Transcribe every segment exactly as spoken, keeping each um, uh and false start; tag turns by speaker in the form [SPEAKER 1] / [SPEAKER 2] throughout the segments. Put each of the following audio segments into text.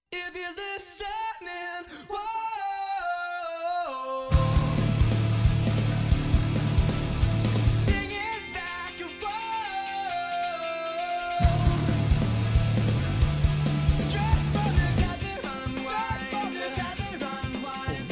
[SPEAKER 1] If you're listening, whoa. Sing it back and whoa. Straight from the top and unwind. Straight from the top and unwind.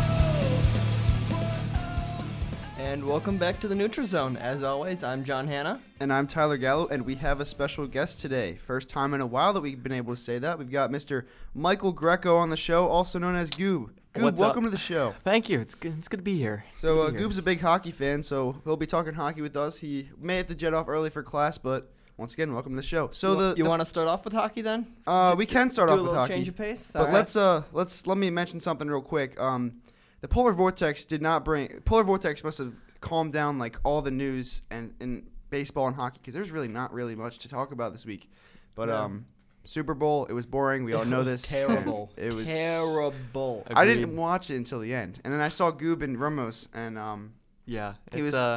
[SPEAKER 1] Whoa.
[SPEAKER 2] And welcome back to the Neutral Zone. As always, I'm John Hanna.
[SPEAKER 3] And I'm Tyler Gallo, and we have a special guest today. First time in a while that we've been able to say that. We've got Mister Michael Greco on the show, also known as Goob. Goob,
[SPEAKER 4] What's
[SPEAKER 3] welcome
[SPEAKER 4] up?
[SPEAKER 3] to the show.
[SPEAKER 4] Thank you. It's good. It's good to be here.
[SPEAKER 3] So
[SPEAKER 4] Good
[SPEAKER 3] uh,
[SPEAKER 4] to be here.
[SPEAKER 3] Goob's a big hockey fan, so he'll be talking hockey with us. He may have to jet off early for class, but once again, welcome to the show. So
[SPEAKER 2] you,
[SPEAKER 3] the,
[SPEAKER 2] you
[SPEAKER 3] the
[SPEAKER 2] want to start off with hockey then?
[SPEAKER 3] uh, we can start
[SPEAKER 2] Do
[SPEAKER 3] off
[SPEAKER 2] a
[SPEAKER 3] with
[SPEAKER 2] little
[SPEAKER 3] hockey,
[SPEAKER 2] change of pace.
[SPEAKER 3] but
[SPEAKER 2] All right.
[SPEAKER 3] let's uh let's let me mention something real quick. Um, the polar vortex did not bring polar vortex must have calmed down like all the news and in baseball and hockey because there's really not really much to talk about this week. But
[SPEAKER 2] No.
[SPEAKER 3] um, Super Bowl, it was boring. We all
[SPEAKER 2] It
[SPEAKER 3] know
[SPEAKER 2] was
[SPEAKER 3] this.
[SPEAKER 2] Terrible.
[SPEAKER 3] It was
[SPEAKER 2] terrible.
[SPEAKER 3] I didn't
[SPEAKER 4] Agreed.
[SPEAKER 3] watch it until the end, and then I saw Goob and Ramos, and um,
[SPEAKER 4] Yeah.
[SPEAKER 3] He
[SPEAKER 4] It's
[SPEAKER 3] was-
[SPEAKER 4] uh,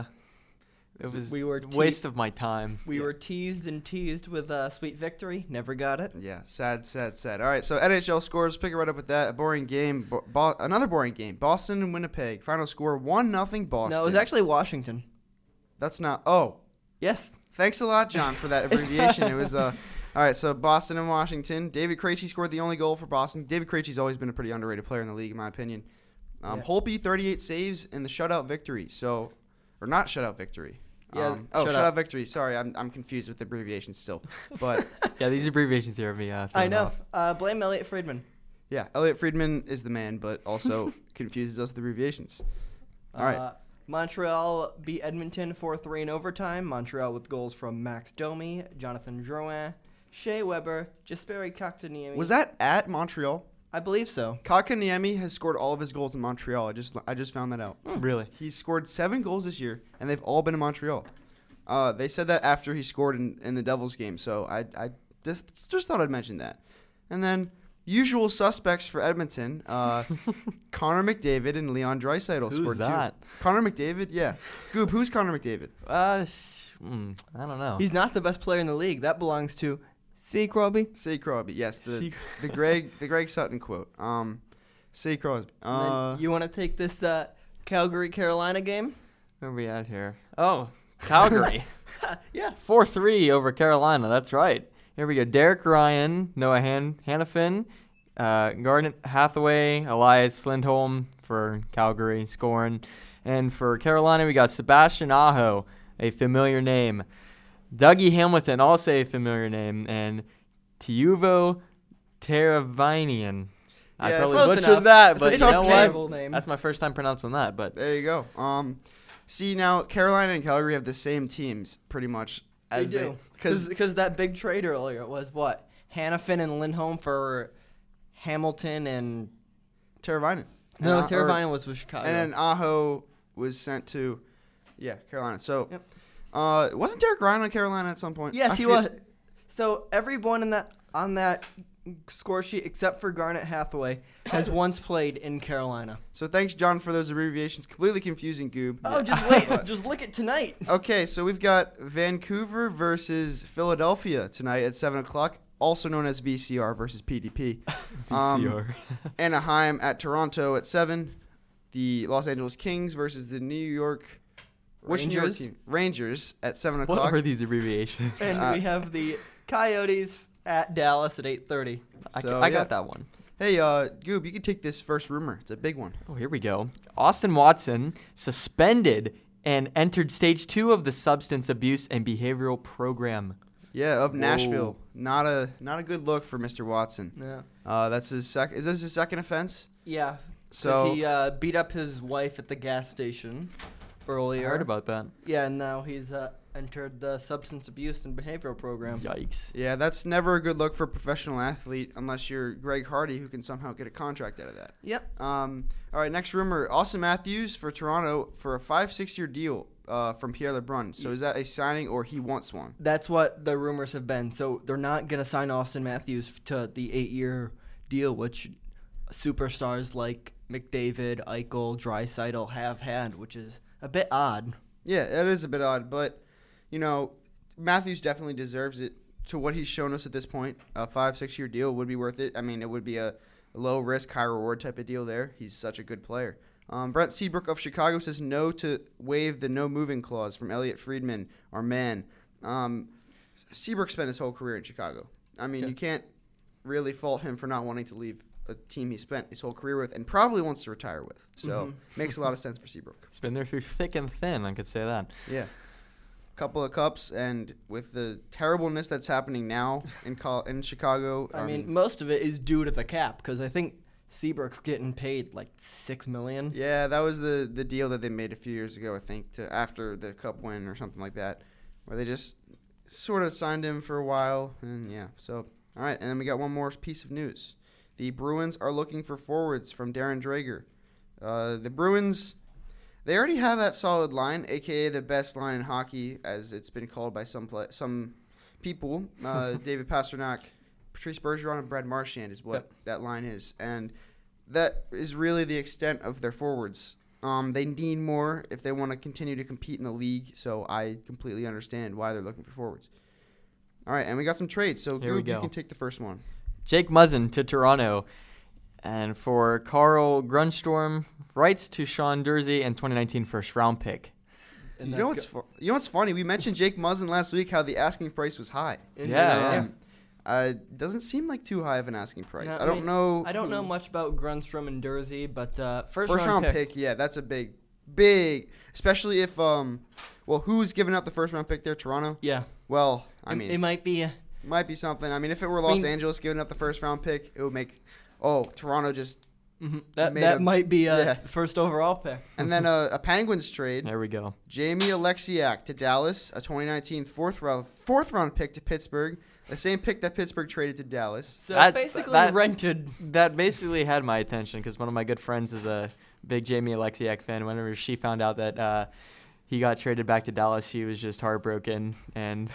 [SPEAKER 4] it was
[SPEAKER 2] we were
[SPEAKER 4] a
[SPEAKER 2] te-
[SPEAKER 4] waste of my time.
[SPEAKER 2] We
[SPEAKER 3] Yeah.
[SPEAKER 2] were teased and teased with uh, Sweet Victory. Never got it.
[SPEAKER 3] yeah, sad, sad, sad. All right, so N H L scores. Pick it right up with that. A boring game. Bo- Bo- another boring game. Boston and Winnipeg. Final score one nothing. Boston.
[SPEAKER 2] No, it was actually Washington.
[SPEAKER 3] That's not. Oh,
[SPEAKER 2] Yes.
[SPEAKER 3] thanks a lot, John, for that abbreviation. It was uh. All right, so Boston and Washington. David Krejci scored the only goal for Boston. David Krejci's always been a pretty underrated player in the league, in my opinion. Um,
[SPEAKER 2] Yeah.
[SPEAKER 3] Holtby, thirty-eight saves in the shutout victory. So, or not shutout victory.
[SPEAKER 2] Yeah,
[SPEAKER 3] Um, oh,
[SPEAKER 2] shutout.
[SPEAKER 3] shutout victory. Sorry, I'm I'm confused with the abbreviations still. But
[SPEAKER 4] Yeah, these abbreviations here have me uh,
[SPEAKER 2] I
[SPEAKER 4] thrown
[SPEAKER 2] know.
[SPEAKER 4] off.
[SPEAKER 2] Uh, blame Elliot Friedman.
[SPEAKER 3] yeah, Elliot Friedman is the man, but also confuses us with abbreviations. All right.
[SPEAKER 2] Uh, Montreal beat Edmonton four three in overtime. Montreal with goals from Max Domi, Jonathan Drouin, Shea Weber, Jesperi Kotkaniemi.
[SPEAKER 3] Was that at Montreal?
[SPEAKER 2] I believe so.
[SPEAKER 3] Kotkaniemi has scored all of his goals in Montreal. I just I just found that out.
[SPEAKER 4] Really?
[SPEAKER 3] He's scored seven goals this year, and they've all been in Montreal. Uh, they said that after he scored in, in the Devils game, so I I just, just thought I'd mention that. And then usual suspects for Edmonton, uh, Connor McDavid and Leon Draisaitl
[SPEAKER 4] Who's
[SPEAKER 3] scored
[SPEAKER 4] that?
[SPEAKER 3] two. Connor McDavid, yeah. Goob, who's Connor McDavid?
[SPEAKER 4] Uh, sh- mm, I don't know.
[SPEAKER 2] He's not the best player in the league. That belongs to C. Crosby.
[SPEAKER 3] Say Crosby, yes, the
[SPEAKER 4] See-
[SPEAKER 3] the Greg the Greg Sutton quote. Um, say Crosby.
[SPEAKER 2] And then
[SPEAKER 3] Uh,
[SPEAKER 2] you want to take this uh, Calgary Carolina game?
[SPEAKER 4] Where are we at here? Oh, Calgary.
[SPEAKER 2] Yeah.
[SPEAKER 4] four three over Carolina. That's right. Here we go. Derek Ryan, Noah Han- Hannafin, uh, Garnet Hathaway, Elias Lindholm for Calgary scoring. And for Carolina, we got Sebastian Aho, a familiar name. Dougie Hamilton, also a familiar name. And Teuvo Teravinian. I
[SPEAKER 3] Yeah,
[SPEAKER 4] probably
[SPEAKER 2] close
[SPEAKER 4] butchered
[SPEAKER 2] enough.
[SPEAKER 4] that,
[SPEAKER 3] It's
[SPEAKER 4] but
[SPEAKER 3] a
[SPEAKER 4] you
[SPEAKER 3] tough
[SPEAKER 4] know
[SPEAKER 3] name.
[SPEAKER 4] what?
[SPEAKER 2] Terrible name.
[SPEAKER 4] That's my first time pronouncing that. But
[SPEAKER 3] there you go. Um, see now Carolina and Calgary have the same teams pretty much
[SPEAKER 2] They
[SPEAKER 3] as
[SPEAKER 2] do.
[SPEAKER 3] because
[SPEAKER 2] Because that big trade earlier was what? Hannafin and Lindholm for Hamilton and...
[SPEAKER 3] Teravainen.
[SPEAKER 2] No,
[SPEAKER 3] And, uh, or-
[SPEAKER 2] Teravainen was with Chicago.
[SPEAKER 3] And then Aho was sent to, yeah, Carolina. So,
[SPEAKER 2] Yep.
[SPEAKER 3] uh, wasn't Derek Ryan on Carolina at some point?
[SPEAKER 2] Yes,
[SPEAKER 3] I
[SPEAKER 2] he
[SPEAKER 3] feel-
[SPEAKER 2] was. So everyone in that on that score sheet except for Garnet Hathaway has once played in Carolina.
[SPEAKER 3] So thanks, John, for those abbreviations. Completely confusing, Goob.
[SPEAKER 2] Oh, just wait. Just look at tonight.
[SPEAKER 3] Okay, so we've got Vancouver versus Philadelphia tonight at seven o'clock, also known as V C R versus P D P. Um, Anaheim at Toronto at seven. The Los Angeles Kings versus the New York which New York
[SPEAKER 2] Rangers.
[SPEAKER 3] team? Rangers at seven
[SPEAKER 4] what
[SPEAKER 3] o'clock.
[SPEAKER 4] are these abbreviations?
[SPEAKER 2] And
[SPEAKER 3] Uh,
[SPEAKER 2] we have the Coyotes at Dallas at eight thirty.
[SPEAKER 4] I,
[SPEAKER 3] So,
[SPEAKER 4] I
[SPEAKER 3] yeah.
[SPEAKER 4] got that one.
[SPEAKER 3] Hey, uh, Goob, you can take this first rumor. It's a big one.
[SPEAKER 4] Oh, here we go. Austin Watson suspended and entered stage two of the substance abuse and behavioral program.
[SPEAKER 3] Yeah, of
[SPEAKER 4] Whoa.
[SPEAKER 3] Nashville. Not a not a good look for Mister Watson.
[SPEAKER 2] Yeah.
[SPEAKER 3] Uh, that's his sec. Is this his second offense?
[SPEAKER 2] Yeah.
[SPEAKER 3] So
[SPEAKER 2] So he uh, beat up his wife at the gas station
[SPEAKER 4] I
[SPEAKER 2] earlier.
[SPEAKER 4] heard about that.
[SPEAKER 2] Yeah, and now he's uh, entered the substance abuse and behavioral program.
[SPEAKER 4] Yikes.
[SPEAKER 3] yeah, that's never a good look for a professional athlete unless you're Greg Hardy, who can somehow get a contract out of that.
[SPEAKER 2] Yep.
[SPEAKER 3] Um, all right, next rumor: Austin Matthews for Toronto for a five six year deal uh, from Pierre LeBrun. So is that a signing or he wants one?
[SPEAKER 2] That's what the rumors have been. So they're not going to sign Austin Matthews to the eight-year deal, which superstars like McDavid, Eichel, Draisaitl have had, which is a bit odd.
[SPEAKER 3] Yeah, that is a bit odd, but you know, Matthews definitely deserves it. to what he's shown us at this point, a five, six year deal would be worth it. I mean, it would be a, a low risk, high reward type of deal there. He's such a good player. Um, Brent Seabrook of Chicago says no to waive the no moving clause from Elliot Friedman, our man. Um, Seabrook spent his whole career in Chicago. I mean,
[SPEAKER 2] Yeah.
[SPEAKER 3] you can't really fault him for not wanting to leave a team he spent his whole career with and probably wants to retire with. So
[SPEAKER 2] Mhm.
[SPEAKER 3] makes a lot of sense for Seabrook.
[SPEAKER 4] He's been there through thick and thin, I could say that.
[SPEAKER 3] Yeah. Couple of cups, and with the terribleness that's happening now in Col- in Chicago,
[SPEAKER 2] I
[SPEAKER 3] um,
[SPEAKER 2] mean, most of it is due to the cap because I think Seabrook's getting paid like six million.
[SPEAKER 3] yeah, that was the, the deal that they made a few years ago, I think, to after the cup win or something like that, where they just sort of signed him for a while, and yeah. So, all right, and then we got one more piece of news. The Bruins are looking for forwards from Darren Drager. Uh, the Bruins, they already have that solid line, aka the best line in hockey, as it's been called by some play, some people. Uh, David Pastrnak, Patrice Bergeron, and Brad Marchand is what
[SPEAKER 2] Yep.
[SPEAKER 3] that line is, and that is really the extent of their forwards. Um, they need more if they want to continue to compete in the league, so I completely understand why they're looking for forwards. All right, and we got some trades, so
[SPEAKER 4] Here we
[SPEAKER 3] Goob, you
[SPEAKER 4] go.
[SPEAKER 3] can take the first one.
[SPEAKER 4] Jake Muzzin to Toronto. And for Carl Grunstorm, rights to Sean Dursey and twenty nineteen first round pick.
[SPEAKER 2] And
[SPEAKER 3] you know
[SPEAKER 2] that's
[SPEAKER 3] what's fu- you know what's funny? We mentioned Jake Muzzin last week, how the asking price was high.
[SPEAKER 2] And,
[SPEAKER 4] Yeah,
[SPEAKER 2] uh,
[SPEAKER 3] Um, uh, doesn't seem like too high of an asking price.
[SPEAKER 2] No,
[SPEAKER 3] I
[SPEAKER 2] I
[SPEAKER 3] don't
[SPEAKER 2] mean,
[SPEAKER 3] know.
[SPEAKER 2] I don't know
[SPEAKER 3] who-
[SPEAKER 2] much about Grunstrom and Dursey, but uh, first,
[SPEAKER 3] First round pick. yeah, that's a big, big, especially if um, well, who's giving up the first round pick there? Toronto.
[SPEAKER 2] Yeah,
[SPEAKER 3] Well, I
[SPEAKER 2] it,
[SPEAKER 3] mean,
[SPEAKER 2] it might be. Uh,
[SPEAKER 3] might be something. I mean, if it were Los
[SPEAKER 2] mean-
[SPEAKER 3] Angeles giving up the first round pick, it would make. Oh, Toronto just.
[SPEAKER 2] mhm, that
[SPEAKER 3] Made
[SPEAKER 2] that
[SPEAKER 3] a-
[SPEAKER 2] might be a
[SPEAKER 3] yeah.
[SPEAKER 2] first overall pick.
[SPEAKER 3] And then a, a Penguins trade.
[SPEAKER 4] There we go.
[SPEAKER 3] Jamie Alexiak to Dallas, a twenty nineteen fourth round fourth round pick to Pittsburgh, the same pick that Pittsburgh traded to Dallas.
[SPEAKER 2] So
[SPEAKER 4] That's-
[SPEAKER 2] basically
[SPEAKER 4] that-
[SPEAKER 2] rented.
[SPEAKER 4] That basically had my attention because one of my good friends is a big Jamie Alexiak fan. Whenever she found out that uh, he got traded back to Dallas, she was just heartbroken. And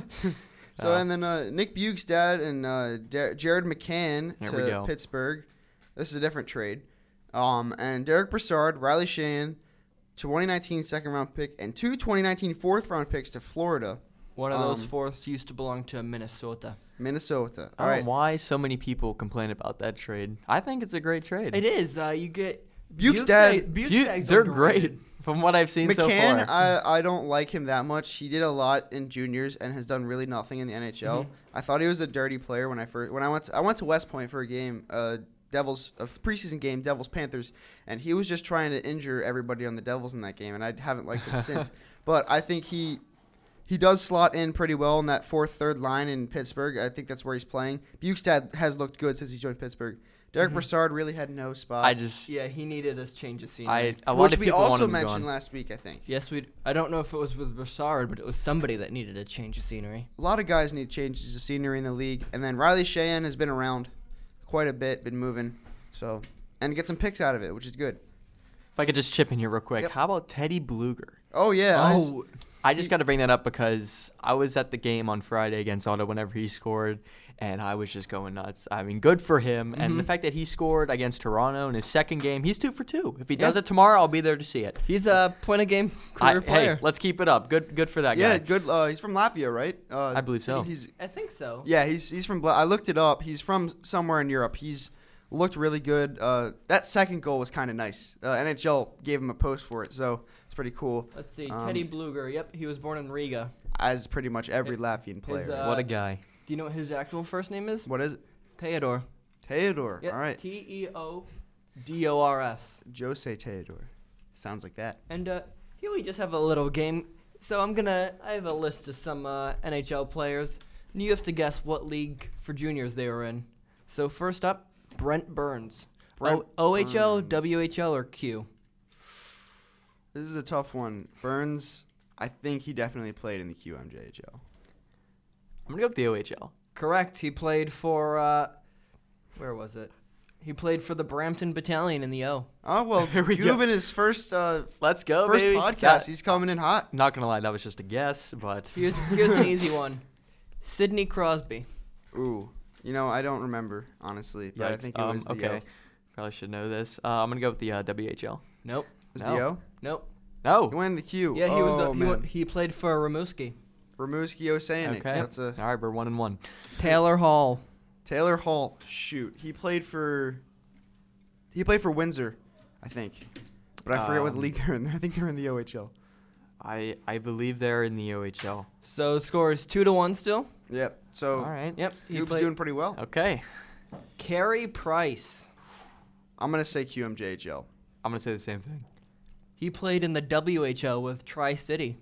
[SPEAKER 3] So
[SPEAKER 4] uh,
[SPEAKER 3] and then uh, Nick Bugstad and uh, Der- Jared McCann
[SPEAKER 4] There we
[SPEAKER 3] to
[SPEAKER 4] go.
[SPEAKER 3] Pittsburgh. This is a different trade. Um, and Derek Brassard, Riley Sheehan, twenty nineteen second round pick, and two twenty nineteen fourth round picks to Florida,
[SPEAKER 2] One of those
[SPEAKER 3] Um,
[SPEAKER 2] fourths used to belong to Minnesota.
[SPEAKER 3] Minnesota.
[SPEAKER 4] I
[SPEAKER 3] All
[SPEAKER 4] don't
[SPEAKER 3] right.
[SPEAKER 4] know why so many people complain about that trade. I think it's a great trade.
[SPEAKER 2] It is. Uh, you get
[SPEAKER 3] Bukestad-
[SPEAKER 2] Bukestad-
[SPEAKER 4] You-
[SPEAKER 2] Bukestad's
[SPEAKER 4] they're
[SPEAKER 2] underrated.
[SPEAKER 4] great from what I've seen so
[SPEAKER 3] McCann,
[SPEAKER 4] far.
[SPEAKER 3] I, I don't like him that much. He did a lot in juniors and has done really nothing in the N H L.
[SPEAKER 2] Mhm.
[SPEAKER 3] I thought he was a dirty player when I first when I went to, I went to West Point for a game, uh, Devils a preseason game, Devils Panthers, and he was just trying to injure everybody on the Devils in that game, and I haven't liked him since. But I think he he does slot in pretty well in that fourth third line in Pittsburgh. I think that's where he's playing. Bukestad has looked good since he's joined Pittsburgh. Derek
[SPEAKER 2] Mhm.
[SPEAKER 3] Brassard really had no spot.
[SPEAKER 4] I just
[SPEAKER 2] Yeah, he needed a change of scenery.
[SPEAKER 4] I a lot
[SPEAKER 3] which
[SPEAKER 4] of
[SPEAKER 3] we
[SPEAKER 4] people
[SPEAKER 3] also
[SPEAKER 4] wanted him
[SPEAKER 3] mentioned
[SPEAKER 4] gone.
[SPEAKER 3] last week, I think.
[SPEAKER 2] yes, we. I don't know if it was with Brassard, but it was somebody that needed a change of scenery.
[SPEAKER 3] A lot of guys need changes of scenery in the league. And then Riley Sheehan has been around quite a bit, been moving. So, and get some picks out of it, which is good.
[SPEAKER 4] If I could just chip in here real quick,
[SPEAKER 3] Yep.
[SPEAKER 4] how about Teddy Bluger?
[SPEAKER 3] Oh, yeah. I s-
[SPEAKER 2] oh,
[SPEAKER 4] I just
[SPEAKER 3] He-
[SPEAKER 4] got to bring that up because I was at the game on Friday against Otto whenever he scored, and I was just going nuts. I mean, good for him. And the
[SPEAKER 2] Mhm.
[SPEAKER 4] fact that he scored against Toronto in his second game, he's two for two. If he
[SPEAKER 2] Yeah.
[SPEAKER 4] does it tomorrow, I'll be there to see it.
[SPEAKER 2] he's a point a game
[SPEAKER 4] I,
[SPEAKER 2] career player.
[SPEAKER 4] hey, let's keep it up. Good, good for that
[SPEAKER 3] yeah,
[SPEAKER 4] guy.
[SPEAKER 3] good. Uh, he's from Latvia, right? Uh,
[SPEAKER 4] I believe so.
[SPEAKER 3] He's
[SPEAKER 2] I think so.
[SPEAKER 3] Yeah, he's he's from. Bla- I looked it up. He's from somewhere in Europe. He's looked really good. Uh, that second goal was kind of nice. Uh, N H L gave him a post for it, so it's pretty cool.
[SPEAKER 2] Let's see.
[SPEAKER 3] Um,
[SPEAKER 2] Teddy Bluger. Yep, he was born in Riga.
[SPEAKER 3] As pretty much every
[SPEAKER 2] His-
[SPEAKER 3] Latvian player.
[SPEAKER 2] uh,
[SPEAKER 3] is.
[SPEAKER 4] What a guy.
[SPEAKER 2] Do you know what his actual first name is?
[SPEAKER 3] What is it?
[SPEAKER 2] Theodore.
[SPEAKER 3] Theodore.
[SPEAKER 2] Yep.
[SPEAKER 3] All right.
[SPEAKER 2] T E O D O R S.
[SPEAKER 3] Jose Theodore. Sounds like that.
[SPEAKER 2] And uh, here we just have a little game. So I'm gonna. I have a list of some uh, N H L players, and you have to guess what league for juniors they were in. So first up, Brent Burns.
[SPEAKER 3] Brent
[SPEAKER 2] o- OHL,
[SPEAKER 3] Burns.
[SPEAKER 2] W H L, or Q?
[SPEAKER 3] This is a tough one. Burns, I think he definitely played in the Q M J H L.
[SPEAKER 4] I'm going to go with the O H L.
[SPEAKER 2] Correct. He played for. Uh, where was it? He played for the Brampton Battalion in the O.
[SPEAKER 3] Oh, well,
[SPEAKER 4] Here we go.
[SPEAKER 3] Goob in his first uh,
[SPEAKER 4] Let's go,
[SPEAKER 3] first
[SPEAKER 4] baby.
[SPEAKER 3] podcast,
[SPEAKER 4] That-
[SPEAKER 3] he's coming in hot.
[SPEAKER 4] not going to lie, that was just a guess, but
[SPEAKER 2] Here's here's an easy one. Sidney Crosby.
[SPEAKER 3] Ooh. You know, I don't remember, honestly, but I
[SPEAKER 4] Yikes.
[SPEAKER 3] think it
[SPEAKER 4] Um,
[SPEAKER 3] was the
[SPEAKER 4] okay.
[SPEAKER 3] O.
[SPEAKER 4] Probably should know this. Uh, I'm going to go with the uh, W H L.
[SPEAKER 2] Nope.
[SPEAKER 3] It was
[SPEAKER 4] No.
[SPEAKER 3] the O?
[SPEAKER 2] Nope.
[SPEAKER 4] No.
[SPEAKER 3] He went in the Q.
[SPEAKER 2] Yeah, he was.
[SPEAKER 3] Oh,
[SPEAKER 2] Uh, he,
[SPEAKER 3] man.
[SPEAKER 2] wa- he played for Rimouski.
[SPEAKER 3] Ramuski Oceanic.
[SPEAKER 4] Okay.
[SPEAKER 3] That's a
[SPEAKER 4] All right, we're one and one.
[SPEAKER 2] Taylor Hall.
[SPEAKER 3] Taylor Hall. Shoot, he played for. He played for Windsor, I think, but I forget what
[SPEAKER 4] Um,
[SPEAKER 3] league they're in. I think they're in the O H L.
[SPEAKER 4] I I believe they're in the O H L.
[SPEAKER 2] So score is two to one still.
[SPEAKER 3] Yep. So
[SPEAKER 4] All right.
[SPEAKER 2] Yep. He
[SPEAKER 3] Goob's
[SPEAKER 2] played
[SPEAKER 3] doing pretty well.
[SPEAKER 4] Okay.
[SPEAKER 2] Carey Price.
[SPEAKER 3] I'm gonna say Q M J H L.
[SPEAKER 4] I'm gonna say the same thing.
[SPEAKER 2] He played in the W H L with Tri-City.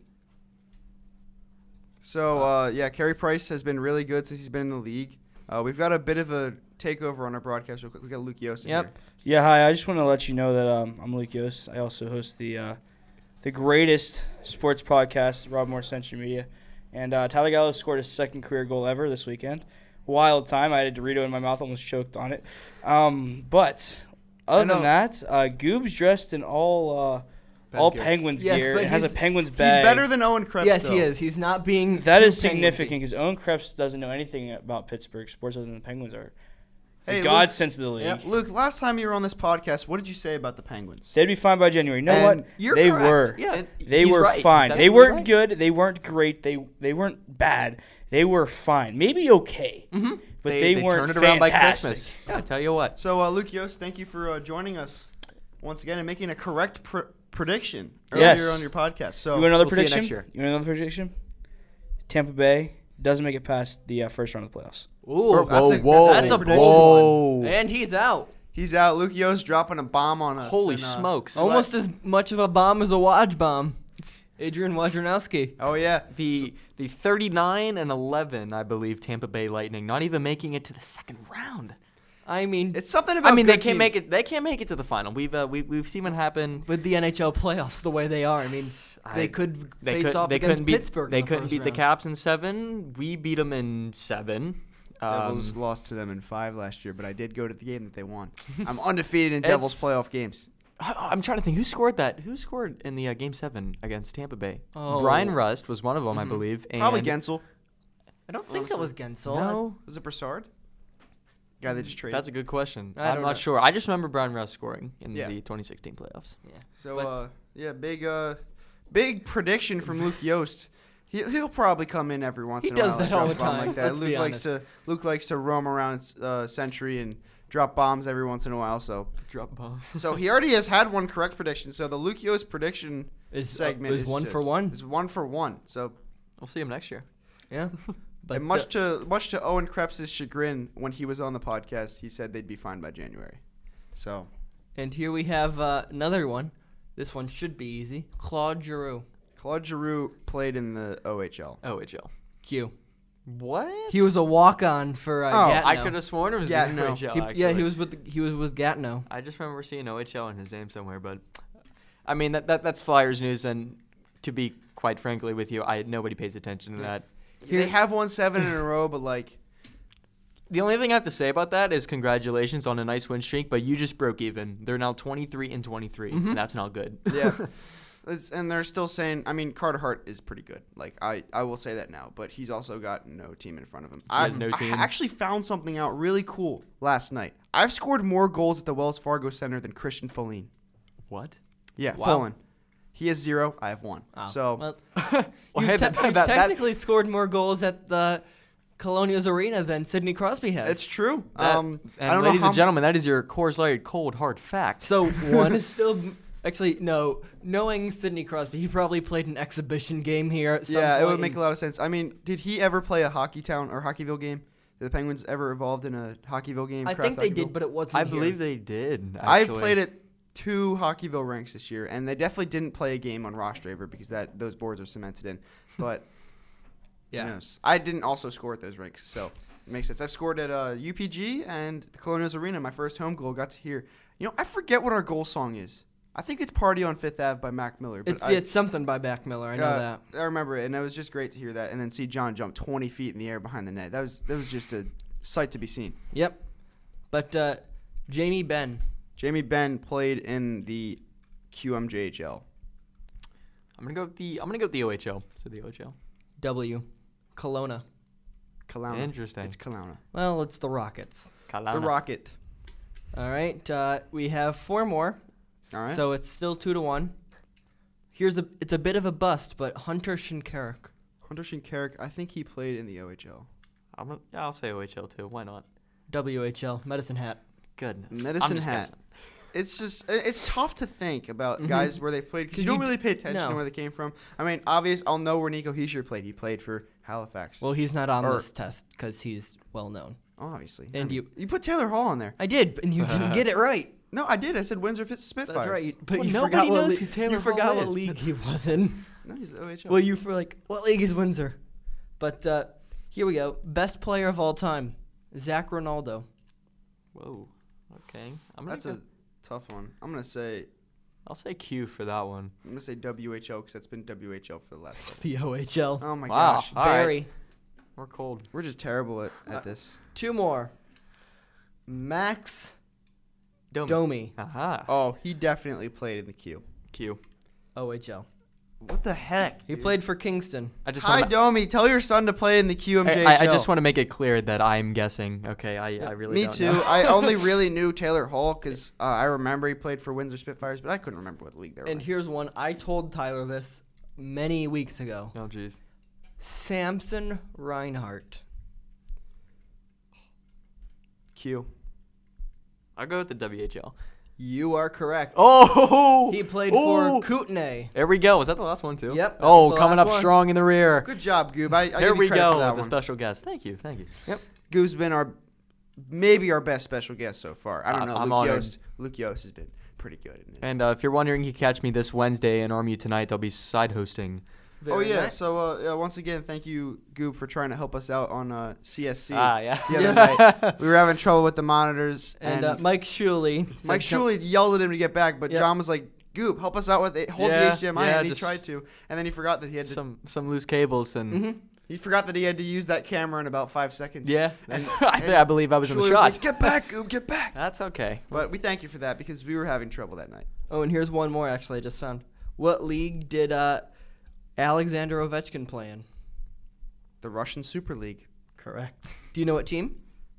[SPEAKER 3] So uh, yeah, Carey Price has been really good since he's been in the league. Uh, we've got a bit of a takeover on our broadcast real quick. We got Luke Yost in
[SPEAKER 2] Yep.
[SPEAKER 3] here.
[SPEAKER 5] Yeah, hi. I just want to let you know that um, I'm Luke Yost. I also host the uh, the greatest sports podcast, Rob Moore Century Media. And uh, Tyler Gallo scored his second career goal ever this weekend. Wild time. I had a Dorito in my mouth, almost choked on it. Um, but other
[SPEAKER 3] I know.
[SPEAKER 5] than that, uh, Goob's dressed in all uh, all
[SPEAKER 4] gear.
[SPEAKER 5] Penguins
[SPEAKER 2] Yes,
[SPEAKER 5] gear.
[SPEAKER 2] but
[SPEAKER 5] It has a
[SPEAKER 2] he's-
[SPEAKER 5] Penguins
[SPEAKER 3] He's
[SPEAKER 5] bag.
[SPEAKER 3] better than Owen Krebs.
[SPEAKER 2] yes,
[SPEAKER 3] though.
[SPEAKER 2] he is. He's not being.
[SPEAKER 5] That
[SPEAKER 2] too
[SPEAKER 5] is
[SPEAKER 2] Penguins-y.
[SPEAKER 5] significant because Owen Krebs doesn't know anything about Pittsburgh sports other than the Penguins are. The
[SPEAKER 3] Hey,
[SPEAKER 5] God
[SPEAKER 3] Luke-
[SPEAKER 5] sense of the league.
[SPEAKER 2] Yep.
[SPEAKER 3] Luke, last time you were on this podcast, what did you say about the Penguins?
[SPEAKER 5] They'd be fine by January. You know
[SPEAKER 3] And
[SPEAKER 5] what?
[SPEAKER 3] you're
[SPEAKER 5] they
[SPEAKER 3] correct.
[SPEAKER 5] were.
[SPEAKER 2] Yeah.
[SPEAKER 4] And
[SPEAKER 5] They
[SPEAKER 4] he's
[SPEAKER 5] were
[SPEAKER 4] right. He's
[SPEAKER 5] fine. They
[SPEAKER 4] absolutely
[SPEAKER 5] weren't
[SPEAKER 4] right.
[SPEAKER 5] good. They weren't great. They they weren't bad. They were fine. Maybe okay.
[SPEAKER 2] Mm-hmm.
[SPEAKER 5] But
[SPEAKER 4] They,
[SPEAKER 5] they,
[SPEAKER 4] they
[SPEAKER 5] weren't
[SPEAKER 4] turned it around by
[SPEAKER 5] fantastic.
[SPEAKER 4] Christmas. I tell you what.
[SPEAKER 3] So, uh, Luke Yost, thank you for uh, joining us once again and making a correct pr- prediction earlier
[SPEAKER 5] Yes.
[SPEAKER 3] on your podcast. So,
[SPEAKER 5] You want another
[SPEAKER 4] we'll see you
[SPEAKER 5] prediction?
[SPEAKER 4] next year.
[SPEAKER 5] You want another prediction? Tampa Bay doesn't make it past the uh, first round of the playoffs.
[SPEAKER 2] Ooh,
[SPEAKER 3] That's a-
[SPEAKER 4] whoa,
[SPEAKER 3] that's
[SPEAKER 2] that's a
[SPEAKER 3] prediction.
[SPEAKER 2] bold one. And he's out.
[SPEAKER 3] he's out. Luke Yost dropping a bomb on us.
[SPEAKER 4] Holy
[SPEAKER 3] and, uh,
[SPEAKER 4] smokes.
[SPEAKER 2] Almost as much of a bomb as a Waj bomb. Adrian Wojnarowski.
[SPEAKER 3] Oh, yeah.
[SPEAKER 4] The the thirty-nine and eleven, I believe, Tampa Bay Lightning, not even making it to the second round.
[SPEAKER 2] I mean,
[SPEAKER 3] It's something about
[SPEAKER 4] I mean, they
[SPEAKER 3] good
[SPEAKER 4] can't make
[SPEAKER 3] teams.
[SPEAKER 4] it. They can't make it to the final. We've uh, we, we've seen what happen.
[SPEAKER 2] with the N H L playoffs the way they are, I mean, they
[SPEAKER 4] I-
[SPEAKER 2] could
[SPEAKER 4] They
[SPEAKER 2] face
[SPEAKER 4] could.
[SPEAKER 2] off
[SPEAKER 4] They
[SPEAKER 2] against
[SPEAKER 4] couldn't beat.
[SPEAKER 2] Pittsburgh.
[SPEAKER 4] They
[SPEAKER 2] in the
[SPEAKER 4] couldn't
[SPEAKER 2] first
[SPEAKER 4] beat the
[SPEAKER 2] round.
[SPEAKER 4] Caps in seven. We beat them in seven.
[SPEAKER 3] Devils
[SPEAKER 4] Um,
[SPEAKER 3] lost to them in five last year, but I did go to the game that they won. I'm undefeated in Devils
[SPEAKER 4] It's-
[SPEAKER 3] playoff games.
[SPEAKER 4] I- I'm trying to think who scored that. Who scored in the uh, game seven against Tampa Bay?
[SPEAKER 2] Oh.
[SPEAKER 4] Brian Rust was one of them, I
[SPEAKER 2] Mhm.
[SPEAKER 4] believe. And
[SPEAKER 3] Probably Gensel.
[SPEAKER 2] I don't think that was Gensel.
[SPEAKER 4] No,
[SPEAKER 3] Was it Broussard? Guy they just traded.
[SPEAKER 4] that's a good question.
[SPEAKER 2] I
[SPEAKER 4] I'm
[SPEAKER 2] don't
[SPEAKER 4] not
[SPEAKER 2] know.
[SPEAKER 4] sure. I just remember Brian Rust scoring in
[SPEAKER 3] Yeah.
[SPEAKER 4] the twenty sixteen playoffs.
[SPEAKER 3] So
[SPEAKER 2] But-
[SPEAKER 3] uh, yeah, big uh, big prediction from Luke Yost. He he'll probably come in every once
[SPEAKER 2] He
[SPEAKER 3] in a
[SPEAKER 2] does
[SPEAKER 3] while.
[SPEAKER 2] that
[SPEAKER 3] and
[SPEAKER 2] all
[SPEAKER 3] drop
[SPEAKER 2] the
[SPEAKER 3] a bomb
[SPEAKER 2] time,
[SPEAKER 3] Like that.
[SPEAKER 2] let's be
[SPEAKER 3] Luke likes
[SPEAKER 2] honest.
[SPEAKER 3] to Luke likes to roam around uh, Century and drop bombs every once in a while. So
[SPEAKER 4] Drop bombs.
[SPEAKER 3] so he already has had one correct prediction. So the Luke Yost prediction
[SPEAKER 2] Is, uh,
[SPEAKER 3] segment
[SPEAKER 2] is
[SPEAKER 3] is
[SPEAKER 2] one
[SPEAKER 3] just-
[SPEAKER 2] for one.
[SPEAKER 3] Is one for one. So
[SPEAKER 4] We'll see him next year.
[SPEAKER 2] Yeah. But
[SPEAKER 3] and much
[SPEAKER 2] uh,
[SPEAKER 3] to much to Owen Krebs' chagrin, when he was on the podcast, he said they'd be fine by January. So
[SPEAKER 2] and here we have uh, another one. This one should be easy. Claude Giroux.
[SPEAKER 3] Claude Giroux played in the O H L.
[SPEAKER 4] O H L.
[SPEAKER 2] Q.
[SPEAKER 4] What?
[SPEAKER 2] He was a walk-on for uh,
[SPEAKER 3] Oh,
[SPEAKER 2] Gatineau.
[SPEAKER 4] I could have sworn it was
[SPEAKER 3] Yeah,
[SPEAKER 4] the
[SPEAKER 3] no.
[SPEAKER 4] O H L.
[SPEAKER 2] He- yeah, he
[SPEAKER 4] actually.
[SPEAKER 2] was with the, he was with Gatineau.
[SPEAKER 4] I just remember seeing O H L in his name somewhere, but I mean that, that that's Flyers news, and to be quite frankly with you, I nobody pays attention to that.
[SPEAKER 3] They have won seven in a row, but like.
[SPEAKER 4] The only thing I have to say about that is congratulations on a nice win streak, but you just broke even. They're now twenty-three and twenty-three,
[SPEAKER 2] Mhm.
[SPEAKER 4] and that's not good.
[SPEAKER 3] Yeah. It's, and they're still saying, I mean, Carter Hart is pretty good. Like, I, I will say that now, but he's also got no team in front of him. I,
[SPEAKER 4] has no team.
[SPEAKER 3] I actually found something out really cool last night. I've scored more goals at the Wells Fargo Center than Christian Folign.
[SPEAKER 4] What?
[SPEAKER 3] Yeah,
[SPEAKER 2] Wow.
[SPEAKER 3] Folign. He has zero. I have one.
[SPEAKER 2] Oh,
[SPEAKER 3] So,
[SPEAKER 2] well,
[SPEAKER 4] Well,
[SPEAKER 2] you've,
[SPEAKER 4] hey,
[SPEAKER 2] te-
[SPEAKER 4] that-
[SPEAKER 2] you've
[SPEAKER 4] that- that-
[SPEAKER 2] technically scored more goals at the Colonials Arena than Sidney Crosby has.
[SPEAKER 3] it's true.
[SPEAKER 4] That-
[SPEAKER 3] um,
[SPEAKER 4] and
[SPEAKER 3] I don't
[SPEAKER 4] ladies
[SPEAKER 3] know how
[SPEAKER 4] and gentlemen, that is your Coors Light cold hard fact.
[SPEAKER 2] So one is still actually no. Knowing Sidney Crosby, he probably played an exhibition game here. At some
[SPEAKER 3] Yeah, it
[SPEAKER 2] point
[SPEAKER 3] would make
[SPEAKER 2] and-
[SPEAKER 3] a lot of sense. I mean, did he ever play a Hockey Town or Hockeyville game? Did the Penguins ever involved in a Hockeyville game?
[SPEAKER 2] I
[SPEAKER 3] Kraft
[SPEAKER 2] think they
[SPEAKER 3] Hockeyville?
[SPEAKER 2] did, but it wasn't.
[SPEAKER 4] I
[SPEAKER 2] here.
[SPEAKER 4] believe they did.
[SPEAKER 3] I've
[SPEAKER 4] actually.
[SPEAKER 3] played at two Hockeyville rinks this year, and they definitely didn't play a game on Rostraver because that those boards are cemented in. But
[SPEAKER 2] Yeah.
[SPEAKER 3] who knows? I didn't also score at those rinks, so it makes sense. I've scored at uh, U P G and the Colonials Arena. My first home goal. Got to hear. You know, I forget what our goal song is. I think it's "Party on Fifth Ave" by Mac Miller. But
[SPEAKER 2] It's
[SPEAKER 3] I,
[SPEAKER 2] it's something by Back Miller. I know
[SPEAKER 3] uh,
[SPEAKER 2] that.
[SPEAKER 3] I remember it, and it was just great to hear that, and then see John jump twenty feet in the air behind the net. That was that was just a sight to be seen.
[SPEAKER 2] Yep. But uh, Jamie Benn.
[SPEAKER 3] Jamie Benn played in the Q M J H L.
[SPEAKER 4] I'm gonna go with the. I'm gonna go with the O H L. So the O H L.
[SPEAKER 2] W. Kelowna.
[SPEAKER 3] Kelowna.
[SPEAKER 4] Interesting.
[SPEAKER 3] It's Kelowna.
[SPEAKER 2] Well, it's the Rockets.
[SPEAKER 4] Kalana.
[SPEAKER 3] The Rocket.
[SPEAKER 2] All right. Uh, we have four more.
[SPEAKER 3] All right.
[SPEAKER 2] So it's still two to one. Here's a. It's a bit of a bust, but Hunter Shinkarik.
[SPEAKER 3] Hunter Shinkarik, I think he played in the O H L.
[SPEAKER 4] I'm gonna, yeah, I'll say O H L too. Why not?
[SPEAKER 2] W H L, Medicine Hat.
[SPEAKER 4] Goodness.
[SPEAKER 3] Medicine
[SPEAKER 4] I'm just
[SPEAKER 3] Hat.
[SPEAKER 4] guessing.
[SPEAKER 3] It's just i- it's tough to think about
[SPEAKER 2] Mhm.
[SPEAKER 3] guys where they played because you
[SPEAKER 2] Because
[SPEAKER 3] don't
[SPEAKER 2] you
[SPEAKER 3] really
[SPEAKER 2] d-
[SPEAKER 3] pay attention to
[SPEAKER 2] no.
[SPEAKER 3] where they came from. I mean, obvious, I'll know where Nico Heischer played. He played for Halifax.
[SPEAKER 2] Well, he's not on
[SPEAKER 3] Or-
[SPEAKER 2] this test because he's well known.
[SPEAKER 3] Obviously.
[SPEAKER 2] and
[SPEAKER 3] I mean,
[SPEAKER 2] you-
[SPEAKER 3] you put Taylor Hall on there.
[SPEAKER 2] I did, and you didn't get it right.
[SPEAKER 3] No, I did. I said Windsor Fitz Spitfires.
[SPEAKER 2] That's right. But
[SPEAKER 4] Well,
[SPEAKER 2] you
[SPEAKER 4] nobody
[SPEAKER 2] forgot what
[SPEAKER 4] knows
[SPEAKER 2] lea-
[SPEAKER 4] who Taylor
[SPEAKER 2] you forgot
[SPEAKER 4] Hall
[SPEAKER 2] what
[SPEAKER 4] is.
[SPEAKER 2] league he was in.
[SPEAKER 3] No, he's the O H L.
[SPEAKER 2] Well, you for like what league is Windsor? But uh, here we go. Best player of all time, Zach Ronaldo.
[SPEAKER 4] Whoa. Okay. I'm gonna
[SPEAKER 3] That's
[SPEAKER 4] go,
[SPEAKER 3] a tough one. I'm gonna say
[SPEAKER 4] I'll say Q for that one.
[SPEAKER 3] I'm gonna say W H O because that's been W H O for the last.
[SPEAKER 2] It's
[SPEAKER 3] Couple.
[SPEAKER 2] the O H L.
[SPEAKER 3] Oh my
[SPEAKER 4] Wow.
[SPEAKER 3] gosh,
[SPEAKER 4] All right.
[SPEAKER 2] Barry.
[SPEAKER 4] We're cold.
[SPEAKER 3] we're just terrible at,
[SPEAKER 2] Uh,
[SPEAKER 3] at this.
[SPEAKER 2] Two more. Max
[SPEAKER 4] Domi.
[SPEAKER 2] Domi,
[SPEAKER 4] Aha.
[SPEAKER 3] Oh, he definitely played in the Q.
[SPEAKER 4] Q.
[SPEAKER 2] O H L.
[SPEAKER 3] What the heck?
[SPEAKER 2] He
[SPEAKER 3] dude?
[SPEAKER 2] played for Kingston.
[SPEAKER 4] I just
[SPEAKER 3] Hi,
[SPEAKER 4] want
[SPEAKER 3] Domi. Tell your son to play in the Q M J H L.
[SPEAKER 4] I, I just want to make it clear that I'm guessing. Okay, I, I really
[SPEAKER 3] Me
[SPEAKER 4] don't
[SPEAKER 3] too.
[SPEAKER 4] know.
[SPEAKER 3] I only really knew Taylor Hall because uh, I remember he played for Windsor Spitfires, but I couldn't remember what league they were
[SPEAKER 2] And
[SPEAKER 3] in.
[SPEAKER 2] here's one. I told Tyler this many weeks ago.
[SPEAKER 4] Oh, jeez.
[SPEAKER 2] Samson Reinhart.
[SPEAKER 3] Q.
[SPEAKER 4] I'll go with the W H L.
[SPEAKER 2] You are correct.
[SPEAKER 4] Oh!
[SPEAKER 2] He played
[SPEAKER 4] Oh!
[SPEAKER 2] for Kootenay.
[SPEAKER 4] There we go. Was that the last one, too?
[SPEAKER 2] Yep, that
[SPEAKER 4] Oh,
[SPEAKER 2] was the
[SPEAKER 4] coming
[SPEAKER 2] last
[SPEAKER 4] up
[SPEAKER 2] one.
[SPEAKER 4] strong in the rear.
[SPEAKER 3] Good job, Goob. I, I
[SPEAKER 4] Here
[SPEAKER 3] give you
[SPEAKER 4] we
[SPEAKER 3] credit
[SPEAKER 4] go
[SPEAKER 3] for that
[SPEAKER 4] with the
[SPEAKER 3] one.
[SPEAKER 4] special guest. Thank you. Thank you. Yep.
[SPEAKER 3] Goob's been our maybe our best special guest so far. I don't
[SPEAKER 4] I-
[SPEAKER 3] know.
[SPEAKER 4] I'm
[SPEAKER 3] Luke
[SPEAKER 4] honored.
[SPEAKER 3] Yost, Luke Yost has been pretty good in this.
[SPEAKER 4] And uh, if you're wondering, you can catch me this Wednesday in Armu tonight. I'll be side hosting.
[SPEAKER 3] oh
[SPEAKER 2] Very
[SPEAKER 3] yeah.
[SPEAKER 2] nice.
[SPEAKER 3] So uh, yeah, once again, thank you, Goob, for trying to help us out on uh, C S C.
[SPEAKER 4] Ah, yeah.
[SPEAKER 3] The other night. We were having trouble with the monitors,
[SPEAKER 2] And,
[SPEAKER 3] and,
[SPEAKER 2] uh, Mike Shuley.
[SPEAKER 3] Mike
[SPEAKER 2] said-
[SPEAKER 3] Shuley yelled at him to get back, but
[SPEAKER 2] Yep.
[SPEAKER 3] John was like, "Goob, help us out with it. Hold
[SPEAKER 4] Yeah,
[SPEAKER 3] the H D M I,"
[SPEAKER 4] yeah,
[SPEAKER 3] and he
[SPEAKER 4] just-
[SPEAKER 3] tried to, and then he forgot that he had to.
[SPEAKER 4] Some some loose cables and
[SPEAKER 2] Mhm.
[SPEAKER 3] He forgot that he had to use that camera in about five seconds.
[SPEAKER 4] yeah.
[SPEAKER 3] And,
[SPEAKER 4] I,
[SPEAKER 3] and
[SPEAKER 4] I believe I was in
[SPEAKER 3] Shuley
[SPEAKER 4] the
[SPEAKER 3] was
[SPEAKER 4] shot.
[SPEAKER 3] like, "Get back, Goob, get back."
[SPEAKER 4] That's okay.
[SPEAKER 3] But we thank you for that because we were having trouble that night.
[SPEAKER 2] Oh, and here's one more, actually, I just found. What league did uh, Alexander Ovechkin play in?
[SPEAKER 3] The Russian Super League.
[SPEAKER 2] Correct. Do you know what team?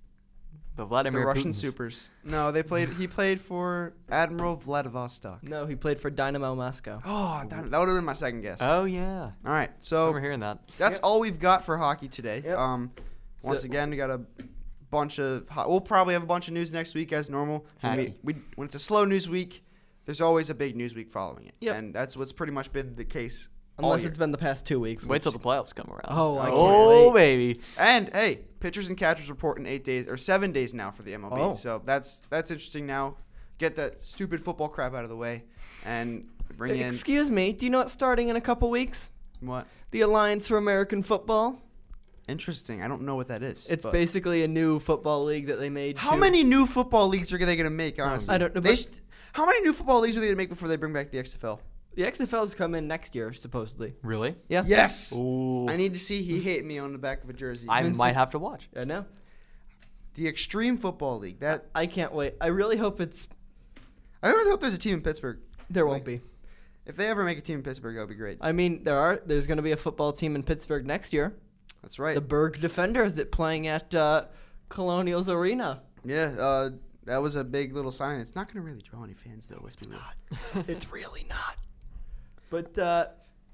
[SPEAKER 4] The
[SPEAKER 3] The
[SPEAKER 4] Vladimir
[SPEAKER 3] Russian
[SPEAKER 4] Putins.
[SPEAKER 3] Supers. No, they played. He played for Admiral Vladivostok.
[SPEAKER 2] No, he played for Dynamo Moscow.
[SPEAKER 3] Oh, damn it, that would have been my second guess.
[SPEAKER 4] Oh yeah.
[SPEAKER 3] All right,
[SPEAKER 4] I
[SPEAKER 3] so
[SPEAKER 4] remember hearing that.
[SPEAKER 3] that's
[SPEAKER 2] Yep.
[SPEAKER 3] all we've got for hockey today.
[SPEAKER 2] Yep.
[SPEAKER 3] Um, once
[SPEAKER 2] So-
[SPEAKER 3] again, we got a bunch of. Ho- we'll probably have a bunch of news next week as normal. When, we,
[SPEAKER 4] Hockey.
[SPEAKER 3] we, when it's a slow news week, there's always a big news week following it.
[SPEAKER 2] Yep.
[SPEAKER 3] And that's what's pretty much been the case all
[SPEAKER 2] Unless
[SPEAKER 3] year.
[SPEAKER 2] it's been the past two weeks.
[SPEAKER 4] Wait till
[SPEAKER 2] which-
[SPEAKER 4] the playoffs come around.
[SPEAKER 2] Oh, I can't
[SPEAKER 4] oh
[SPEAKER 2] wait.
[SPEAKER 4] baby.
[SPEAKER 3] And hey, pitchers and catchers report in eight days or seven days now for the M L B.
[SPEAKER 2] Oh.
[SPEAKER 3] So that's that's interesting now. Get that stupid football crap out of the way, and bring in
[SPEAKER 2] Excuse me, do you know what's starting in a couple weeks?
[SPEAKER 3] what?
[SPEAKER 2] The Alliance for American Football.
[SPEAKER 3] Interesting. I don't know what that is.
[SPEAKER 2] It's
[SPEAKER 3] but-
[SPEAKER 2] basically a new football league that they made.
[SPEAKER 3] How
[SPEAKER 2] to-
[SPEAKER 3] many new football leagues are they going to make? Honestly,
[SPEAKER 2] I don't know,
[SPEAKER 3] They
[SPEAKER 2] but-
[SPEAKER 3] st- how many new football leagues are they going to make before they bring back the X F L?
[SPEAKER 2] The X F L's come in next year, supposedly.
[SPEAKER 4] Really?
[SPEAKER 2] Yeah.
[SPEAKER 3] Yes.
[SPEAKER 4] Ooh.
[SPEAKER 3] I need to see he hit me on the back of a jersey.
[SPEAKER 4] I
[SPEAKER 2] Vincent-
[SPEAKER 4] might have to watch.
[SPEAKER 2] I know.
[SPEAKER 3] the Extreme Football League. That
[SPEAKER 2] I can't wait. I really hope it's.
[SPEAKER 3] I really hope there's a team in Pittsburgh.
[SPEAKER 2] There
[SPEAKER 3] Like-
[SPEAKER 2] won't be.
[SPEAKER 3] If they ever make a team in Pittsburgh, that would be great.
[SPEAKER 2] I mean, there are. There's going to be a football team in Pittsburgh next year.
[SPEAKER 3] That's right.
[SPEAKER 2] The Berg Defenders that playing at uh, Colonials Arena.
[SPEAKER 3] yeah, uh, that was a big little sign. It's not going to really draw any fans, though. Let's be real.
[SPEAKER 2] It's really not. But uh,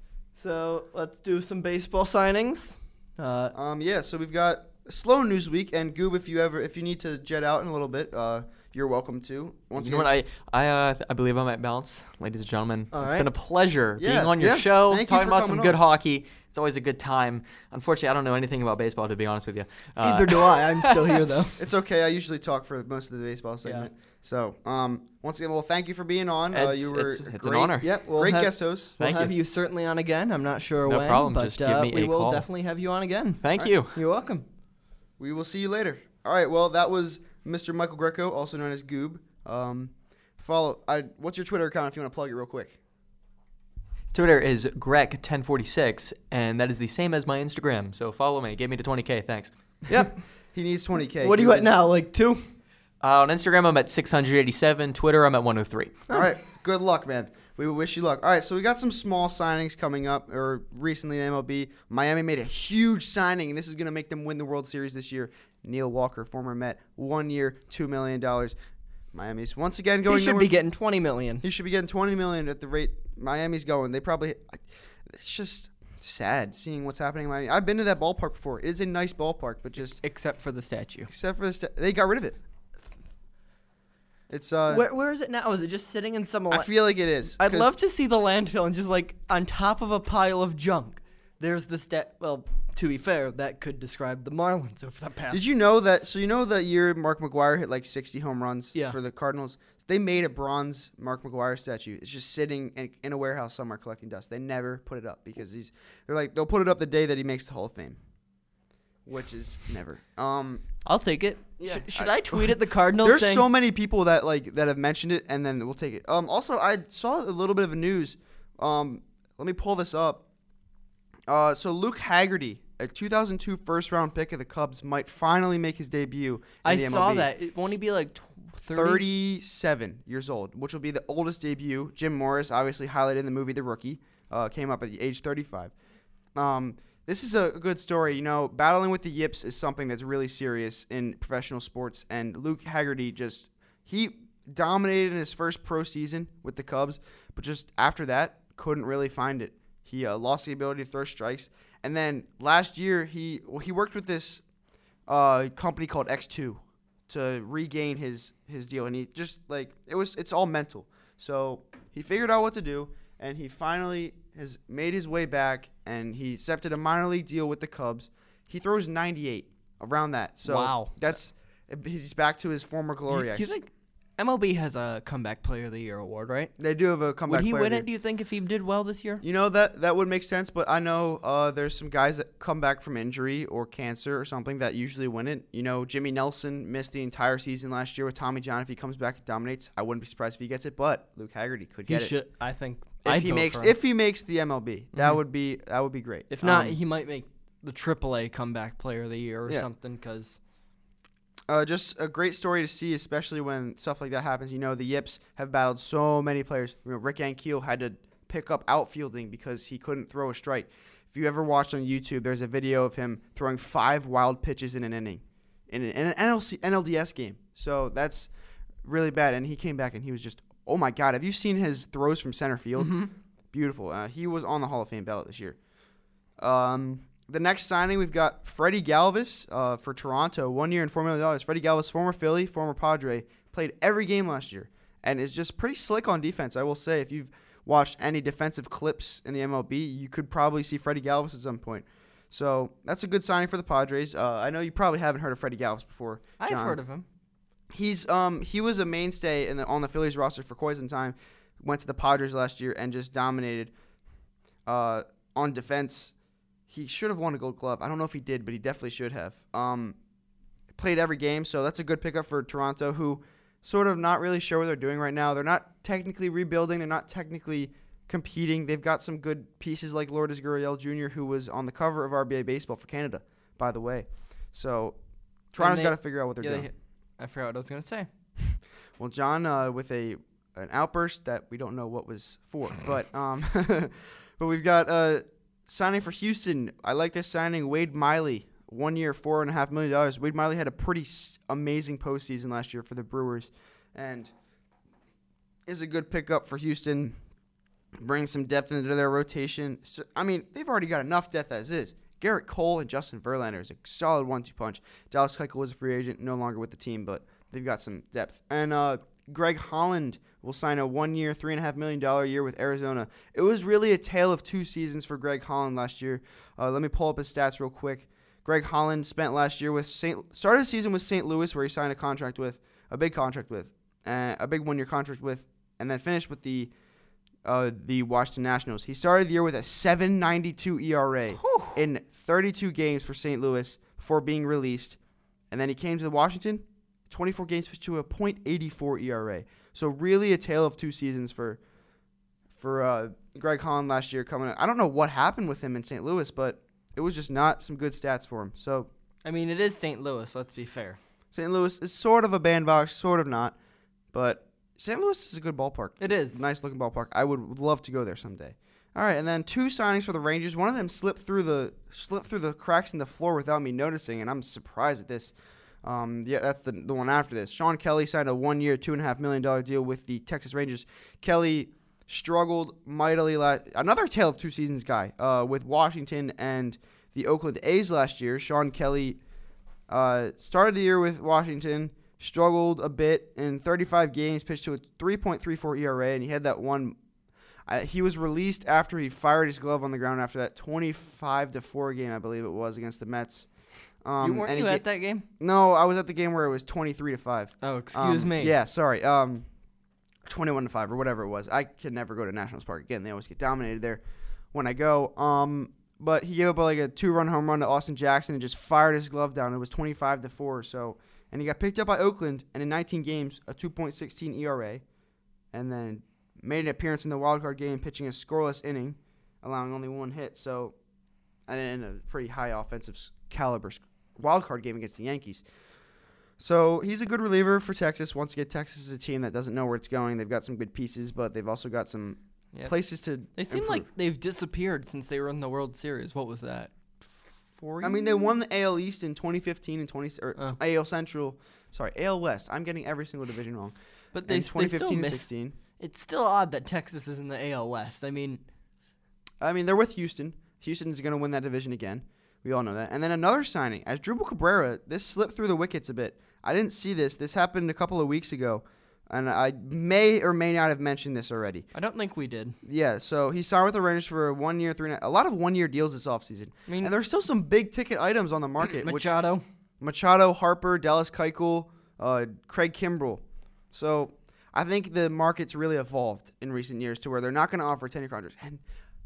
[SPEAKER 2] so let's do some baseball signings. Uh,
[SPEAKER 3] Um, yeah, so we've got a slow news week, and Goob, if you ever, if you need to jet out in a little bit, uh, you're welcome to. Once
[SPEAKER 4] You know what? I I uh, th- I believe I might bounce, ladies and gentlemen.
[SPEAKER 2] All
[SPEAKER 4] It's
[SPEAKER 2] right.
[SPEAKER 4] been a pleasure
[SPEAKER 3] Yeah,
[SPEAKER 4] being on your
[SPEAKER 3] yeah.
[SPEAKER 4] show,
[SPEAKER 3] Thank you
[SPEAKER 4] talking
[SPEAKER 3] for
[SPEAKER 4] about some
[SPEAKER 3] coming
[SPEAKER 4] good
[SPEAKER 3] on.
[SPEAKER 4] hockey. It's always a good time. Unfortunately, I don't know anything about baseball, to be honest with you. Uh,
[SPEAKER 2] Neither do I. I'm still here though.
[SPEAKER 3] It's okay. I usually talk for most of the baseball segment. So, um, once again, well, thank you for being on. Uh,
[SPEAKER 4] It's-
[SPEAKER 3] you were
[SPEAKER 4] it's-
[SPEAKER 3] a
[SPEAKER 4] it's an
[SPEAKER 3] great,
[SPEAKER 4] honor.
[SPEAKER 2] Yep. We'll
[SPEAKER 3] great
[SPEAKER 2] have,
[SPEAKER 3] guest host.
[SPEAKER 2] We'll
[SPEAKER 4] Thank
[SPEAKER 2] have
[SPEAKER 4] you.
[SPEAKER 2] you certainly on again. I'm not sure
[SPEAKER 4] No
[SPEAKER 2] when,
[SPEAKER 4] problem.
[SPEAKER 2] but
[SPEAKER 4] Just give
[SPEAKER 2] uh,
[SPEAKER 4] me
[SPEAKER 2] we
[SPEAKER 4] a
[SPEAKER 2] will
[SPEAKER 4] call.
[SPEAKER 2] definitely have you on again.
[SPEAKER 4] Thank you.
[SPEAKER 2] You're welcome.
[SPEAKER 3] We will see you later. All right. Well, that was Mister Michael Greco, also known as Goob. Um, follow. I, what's your Twitter account if you want to plug it real quick?
[SPEAKER 4] Twitter is Greg ten forty-six, and that is the same as my Instagram. So follow me. Get me to twenty K. Thanks.
[SPEAKER 2] Yep.
[SPEAKER 3] He needs twenty K.
[SPEAKER 2] What are you
[SPEAKER 3] Goob
[SPEAKER 2] at
[SPEAKER 3] is-
[SPEAKER 2] now? Like two?
[SPEAKER 4] Uh, on Instagram, I'm at six hundred eighty-seven. Twitter, I'm at one oh three.
[SPEAKER 3] All right. Good luck, man. We will wish you luck. All right. So we got some small signings coming up, or recently in M L B. Miami made a huge signing, and this is going to make them win the World Series this year. Neil Walker, former Met, one year, two million dollars. Miami's once again going.
[SPEAKER 2] He should
[SPEAKER 3] nowhere-
[SPEAKER 2] be getting twenty million.
[SPEAKER 3] He should be getting twenty million at the rate Miami's going. They probably. It's just sad seeing what's happening in Miami. I've been to that ballpark before. It is a nice ballpark, but just
[SPEAKER 2] Except for the statue.
[SPEAKER 3] except for the sta- they got rid of it. It's uh.
[SPEAKER 2] Where, where is it now? Is it just sitting in some?
[SPEAKER 3] I
[SPEAKER 2] la-
[SPEAKER 3] feel like it is.
[SPEAKER 2] I'd
[SPEAKER 3] 'cause
[SPEAKER 2] love to see the landfill and just like on top of a pile of junk. There's the stat. Well, to be fair, that could describe the Marlins over the past.
[SPEAKER 3] Did you know that? So you know that year Mark McGwire hit like sixty home runs
[SPEAKER 2] Yeah.
[SPEAKER 3] for the Cardinals. They made a bronze Mark McGwire statue. It's just sitting in, in a warehouse somewhere collecting dust. They never put it up because he's. They're like they'll put it up the day that he makes the Hall of Fame, which is never. Um,
[SPEAKER 2] I'll take it.
[SPEAKER 3] Yeah,
[SPEAKER 2] Sh- should
[SPEAKER 3] I-
[SPEAKER 2] I, tweet at the Cardinals?
[SPEAKER 3] there's
[SPEAKER 2] saying,
[SPEAKER 3] so many people that like that have mentioned it, and then we'll take it. Um, also, I saw a little bit of a news. Um, let me pull this up. Uh, so Luke Haggerty, a two thousand two first round pick of the Cubs, might finally make his debut. In
[SPEAKER 2] I
[SPEAKER 3] the
[SPEAKER 2] saw
[SPEAKER 3] M L B.
[SPEAKER 2] that. It, won't he be like tw- thirty?
[SPEAKER 3] thirty-seven years old, which will be the oldest debut. Jim Morris, obviously highlighted in the movie The Rookie, uh, came up at the age thirty-five. Um, this is a good story. You know, battling with the yips is something that's really serious in professional sports, and Luke Haggerty just he dominated in his first pro season with the Cubs, but just after that couldn't really find it. He uh, lost the ability to throw strikes, and then last year he well, he worked with this uh, company called X two to regain his his deal, and he just like it was it's all mental. So he figured out what to do, and he finally has made his way back, and he accepted a minor league deal with the Cubs. He throws ninety-eight around that. So
[SPEAKER 2] Wow.
[SPEAKER 3] that's he's back to his former glory.
[SPEAKER 2] You- do you think M L B has a comeback player of the year award, right?
[SPEAKER 3] they do have a comeback
[SPEAKER 2] Would he
[SPEAKER 3] player
[SPEAKER 2] win
[SPEAKER 3] there.
[SPEAKER 2] it? Do you think if he did well this year?
[SPEAKER 3] You know that that would make sense, but I know uh, there's some guys that come back from injury or cancer or something that usually win it. You know, Jimmy Nelson missed the entire season last year with Tommy John. If he comes back and dominates, I wouldn't be surprised if he gets it. But Luke Haggerty could get
[SPEAKER 2] he
[SPEAKER 3] it
[SPEAKER 2] should. I think.
[SPEAKER 3] if
[SPEAKER 2] I'd
[SPEAKER 3] he
[SPEAKER 2] vote
[SPEAKER 3] makes
[SPEAKER 2] for him.
[SPEAKER 3] if he makes the M L B. That
[SPEAKER 2] Mhm.
[SPEAKER 3] would be that would be great.
[SPEAKER 2] If not,
[SPEAKER 3] Um,
[SPEAKER 2] he might make the triple A comeback player of the year or
[SPEAKER 3] Yeah.
[SPEAKER 2] something. Because
[SPEAKER 3] Uh, just a great story to see, especially when stuff like that happens. You know, the Yips have battled so many players. You know, Rick Ankiel had to pick up outfielding because he couldn't throw a strike. If you ever watched on YouTube, there's a video of him throwing five wild pitches in an inning in an, in an N L C, N L D S game. So that's really bad. And he came back and he was just, oh my God. Have you seen his throws from center field?
[SPEAKER 2] Mhm.
[SPEAKER 3] Beautiful. Uh, he was on the Hall of Fame ballot this year. Um, the next signing, we've got Freddie Galvis uh, for Toronto. One year and four million dollars. Freddie Galvis, former Philly, former Padre, played every game last year and is just pretty slick on defense. I will say, if you've watched any defensive clips in the M L B, you could probably see Freddie Galvis at some point. So that's a good signing for the Padres. Uh, I know you probably haven't heard of Freddie Galvis before.
[SPEAKER 2] I've
[SPEAKER 3] John.
[SPEAKER 2] heard of him.
[SPEAKER 3] He's um he was a mainstay in the on the Phillies roster for quite some time. Went to the Padres last year and just dominated uh, on defense. He should have won a Gold Glove. I don't know if he did, but he definitely should have. Um, played every game, so that's a good pickup for Toronto, who sort of not really sure what they're doing right now. They're not technically rebuilding. They're not technically competing. They've got some good pieces like Lourdes Gurriel Junior, who was on the cover of R B A Baseball for Canada, by the way. So Toronto's
[SPEAKER 2] they-
[SPEAKER 3] got to figure out what they're
[SPEAKER 2] Yeah,
[SPEAKER 3] doing.
[SPEAKER 2] they, I forgot what I was gonna say.
[SPEAKER 3] Well, John, uh, with a an outburst that we don't know what was for, but um, but we've got uh, signing for Houston. I like this signing, Wade Miley, one year, four and a half million dollars. Wade Miley had a pretty s- amazing postseason last year for the Brewers, and is a good pickup for Houston. Brings some depth into their rotation. So, I mean, they've already got enough depth as is. Garrett Cole and Justin Verlander is a solid one-two punch. Dallas Keuchel was a free agent, no longer with the team, but they've got some depth. And uh, Greg Holland will sign a one-year, three and a half million dollar year with Arizona. It was really a tale of two seasons for Greg Holland last year. Uh, let me pull up his stats real quick. Greg Holland spent last year with Saint started the season with Saint Louis, where he signed a contract with a big contract with, uh, a big one-year contract with, and then finished with the uh, the Washington Nationals. He started the year with a seven ninety-two E R A in thirty-two games for Saint Louis before being released, and then he came to Washington. twenty-four games to a point eight four E R A. So really a tale of two seasons for for uh, Greg Holland last year coming. I don't know what happened with him in Saint Louis, but it was just not some good stats for him. So
[SPEAKER 2] I mean, it is Saint Louis. Let's be fair.
[SPEAKER 3] Saint Louis is sort of a bandbox, sort of not, but Saint Louis is a good ballpark.
[SPEAKER 2] It is.
[SPEAKER 3] Nice looking ballpark. I would love to go there someday. All right, and then two signings for the Rangers. One of them slipped through the slipped through the cracks in the floor without me noticing, and I'm surprised at this. Um, yeah, that's the the one after this. Sean Kelly signed a one-year, two and a half million dollar deal with the Texas Rangers. Kelly struggled mightily. La- Another tale of two seasons guy uh, with Washington and the Oakland A's last year. Sean Kelly uh, started the year with Washington, struggled a bit in thirty-five games, pitched to a three point three four E R A, and he had that one. Uh, he was released after he fired his glove on the ground after that twenty-five to four game, I believe it was, against the Mets. Um,
[SPEAKER 2] you weren't
[SPEAKER 3] and
[SPEAKER 2] you
[SPEAKER 3] he
[SPEAKER 2] at
[SPEAKER 3] ga-
[SPEAKER 2] that game?
[SPEAKER 3] No, I was at the game where it was twenty-three to five.
[SPEAKER 2] Oh, excuse
[SPEAKER 3] Um,
[SPEAKER 2] me.
[SPEAKER 3] Yeah, sorry. Um, twenty-one to five or whatever it was. I can never go to Nationals Park again. They always get dominated there when I go. Um, but he gave up like a two-run home run to Austin Jackson and just fired his glove down. It was twenty-five to four. So, and he got picked up by Oakland, and in nineteen games, a two point one six E R A, and then made an appearance in the wild card game, pitching a scoreless inning, allowing only one hit. So, and in a pretty high offensive s- caliber wild card game against the Yankees. So he's a good reliever for Texas. Once again, Texas is a team that doesn't know where it's going. They've got some good pieces, but they've also got some
[SPEAKER 2] Yeah.
[SPEAKER 3] places to
[SPEAKER 2] They seem
[SPEAKER 3] improve.
[SPEAKER 2] like they've disappeared since they were in the World Series. What was that? Four
[SPEAKER 3] I mean, they
[SPEAKER 2] years?
[SPEAKER 3] won the A L East in twenty fifteen and twenty or
[SPEAKER 2] Oh.
[SPEAKER 3] A L Central. Sorry, A L West. I'm getting every single division wrong.
[SPEAKER 2] But they,
[SPEAKER 3] in
[SPEAKER 2] s- they
[SPEAKER 3] twenty
[SPEAKER 2] still
[SPEAKER 3] fifteen and
[SPEAKER 2] missed.
[SPEAKER 3] sixteen.
[SPEAKER 2] It's still odd that Texas is in the A L West. I mean,
[SPEAKER 3] I mean, they're with Houston. Houston is going to win that division again. We all know that. And then another signing, as Drupal Cabrera, this slipped through the wickets a bit. I didn't see this. This happened a couple of weeks ago, and I may or may not have mentioned this already.
[SPEAKER 2] I don't think we did.
[SPEAKER 3] Yeah, so he signed with the Rangers for a one year, three and a, a lot of one year deals this offseason.
[SPEAKER 2] I mean,
[SPEAKER 3] And there's still some big ticket items on the market. which
[SPEAKER 2] Machado.
[SPEAKER 3] Machado, Harper, Dallas Keuchel, uh, Craig Kimbrell. So I think the market's really evolved in recent years to where they're not going to offer ten year contracts. And